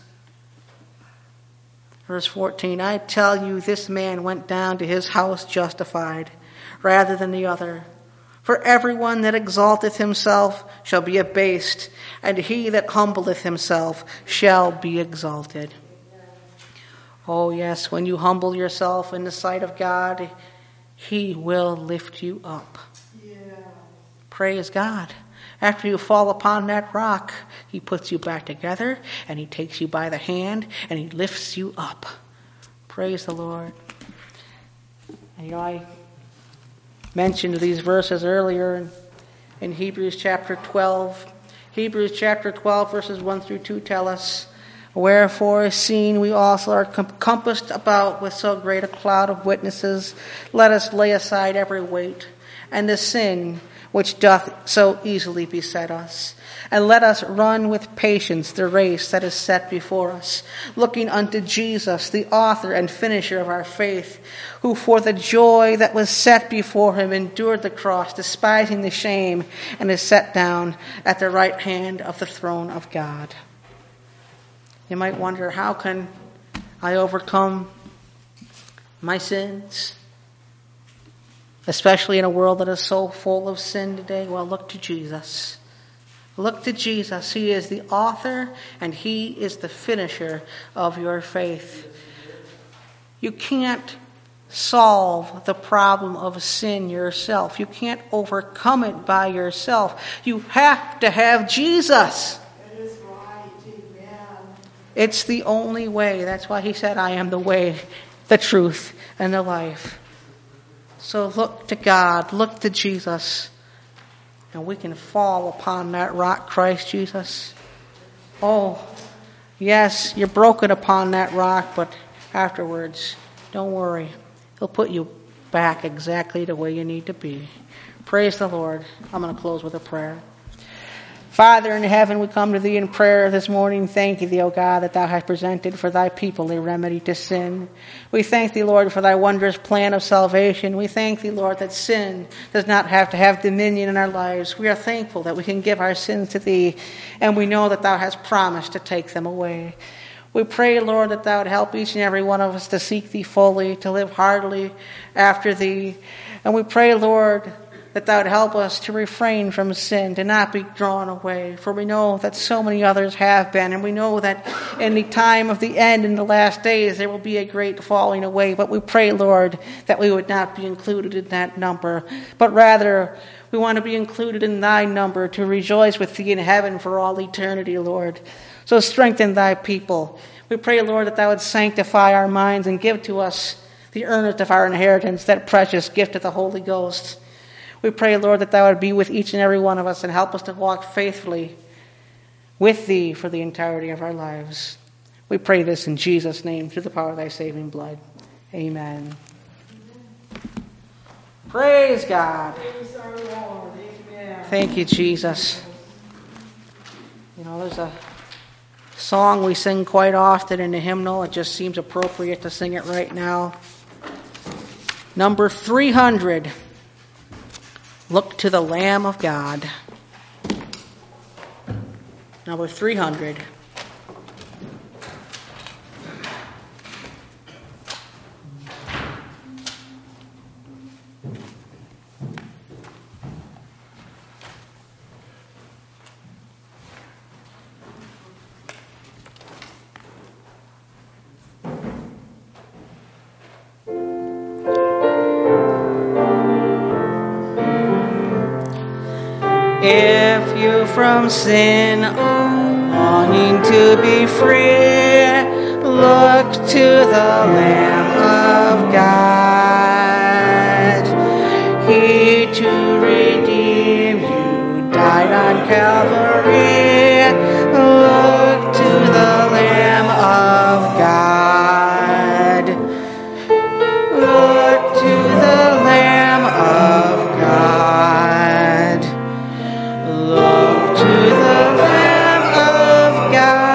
Verse fourteen, I tell you, this man went down to his house justified, rather than the other. For everyone that exalteth himself shall be abased, and he that humbleth himself shall be exalted. Oh yes, when you humble yourself in the sight of God, he will lift you up. Yeah. Praise God. After you fall upon that rock, he puts you back together, and he takes you by the hand, and he lifts you up. Praise the Lord. And, you know, I mentioned these verses earlier in, in Hebrews chapter twelve. Hebrews chapter twelve, verses one through two tell us, wherefore, seeing we also are compassed about with so great a cloud of witnesses, let us lay aside every weight and the sin which doth so easily beset us. And let us run with patience the race that is set before us, looking unto Jesus, the author and finisher of our faith, who for the joy that was set before him endured the cross, despising the shame, and is set down at the right hand of the throne of God. You might wonder, how can I overcome my sins? Especially in a world that is so full of sin today. Well, look to Jesus. Look to Jesus. He is the author and he is the finisher of your faith. You can't solve the problem of sin yourself. You can't overcome it by yourself. You have to have Jesus. That is right. Amen. It's the only way. That's why he said, I am the way, the truth, and the life. So look to God. Look to Jesus. And we can fall upon that rock, Christ Jesus. Oh, yes, you're broken upon that rock, but afterwards, don't worry. He'll put you back exactly the way you need to be. Praise the Lord. I'm going to close with a prayer. Father in heaven, we come to thee in prayer this morning. Thank you, thee, O God, that thou hast presented for thy people a remedy to sin. We thank thee, Lord, for thy wondrous plan of salvation. We thank thee, Lord, that sin does not have to have dominion in our lives. We are thankful that we can give our sins to thee, and we know that thou hast promised to take them away. We pray, Lord, that thou would help each and every one of us to seek thee fully, to live heartily after thee. And we pray, Lord, that thou would help us to refrain from sin, to not be drawn away. For we know that so many others have been, and we know that in the time of the end, in the last days, there will be a great falling away. But we pray, Lord, that we would not be included in that number, but rather we want to be included in thy number, to rejoice with thee in heaven for all eternity, Lord. So strengthen thy people. We pray, Lord, that thou would sanctify our minds and give to us the earnest of our inheritance, that precious gift of the Holy Ghost. We pray, Lord, that thou would be with each and every one of us and help us to walk faithfully with thee for the entirety of our lives. We pray this in Jesus' name, through the power of thy saving blood. Amen. Praise God. Praise our Lord. Amen. Thank you, Jesus. You know, there's a song we sing quite often in the hymnal. It just seems appropriate to sing it right now. Number three hundred. Look to the Lamb of God. Number three hundred. If you from sin are longing to be free, look to the Lamb of God. He to redeem you died on Calvary. Look to the Lamb of God. Look to the Lamb of God. Look to the Lamb of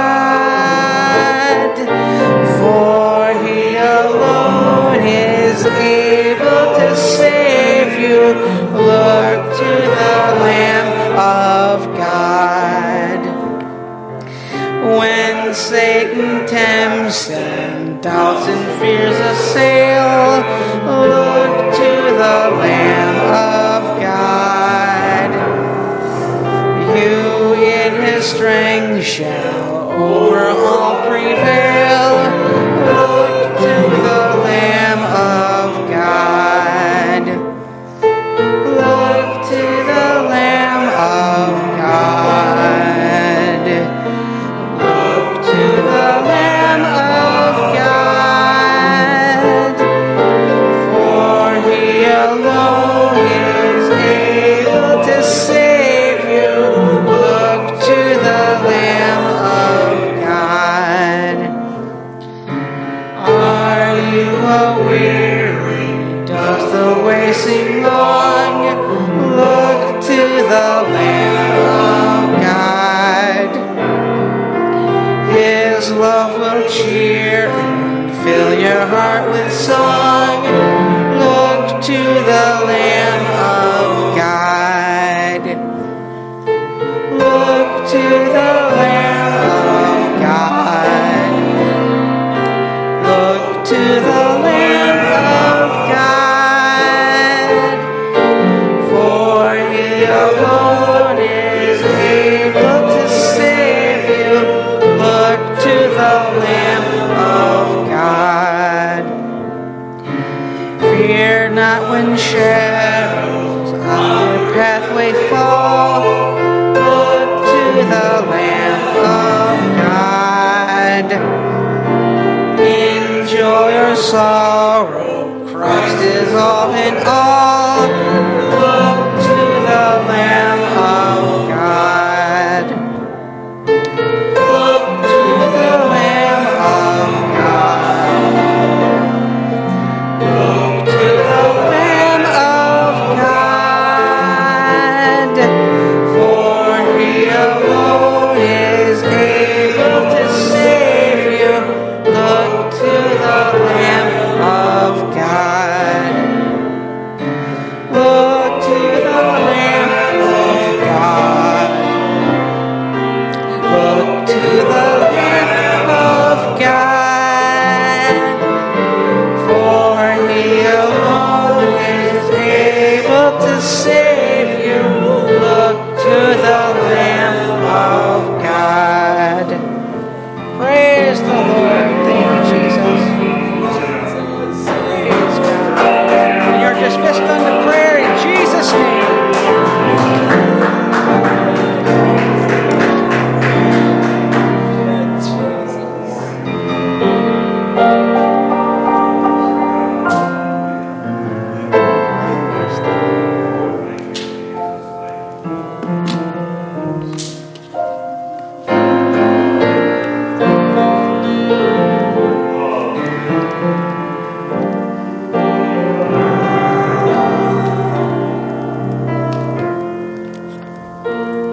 God, for he alone is able to save you. Look to the Lamb of God. When Satan tempts and doubts and fears assail, look to the Lamb of God. You in his strength shall over all prevail. Look to the Lamb of God. Look to the Lamb of God. Look to the Lamb of God. For he alone is able to save you. Look to the Lamb of God. fall. Look to the Lamb of God. Enjoy your sorrow. Christ is all in all.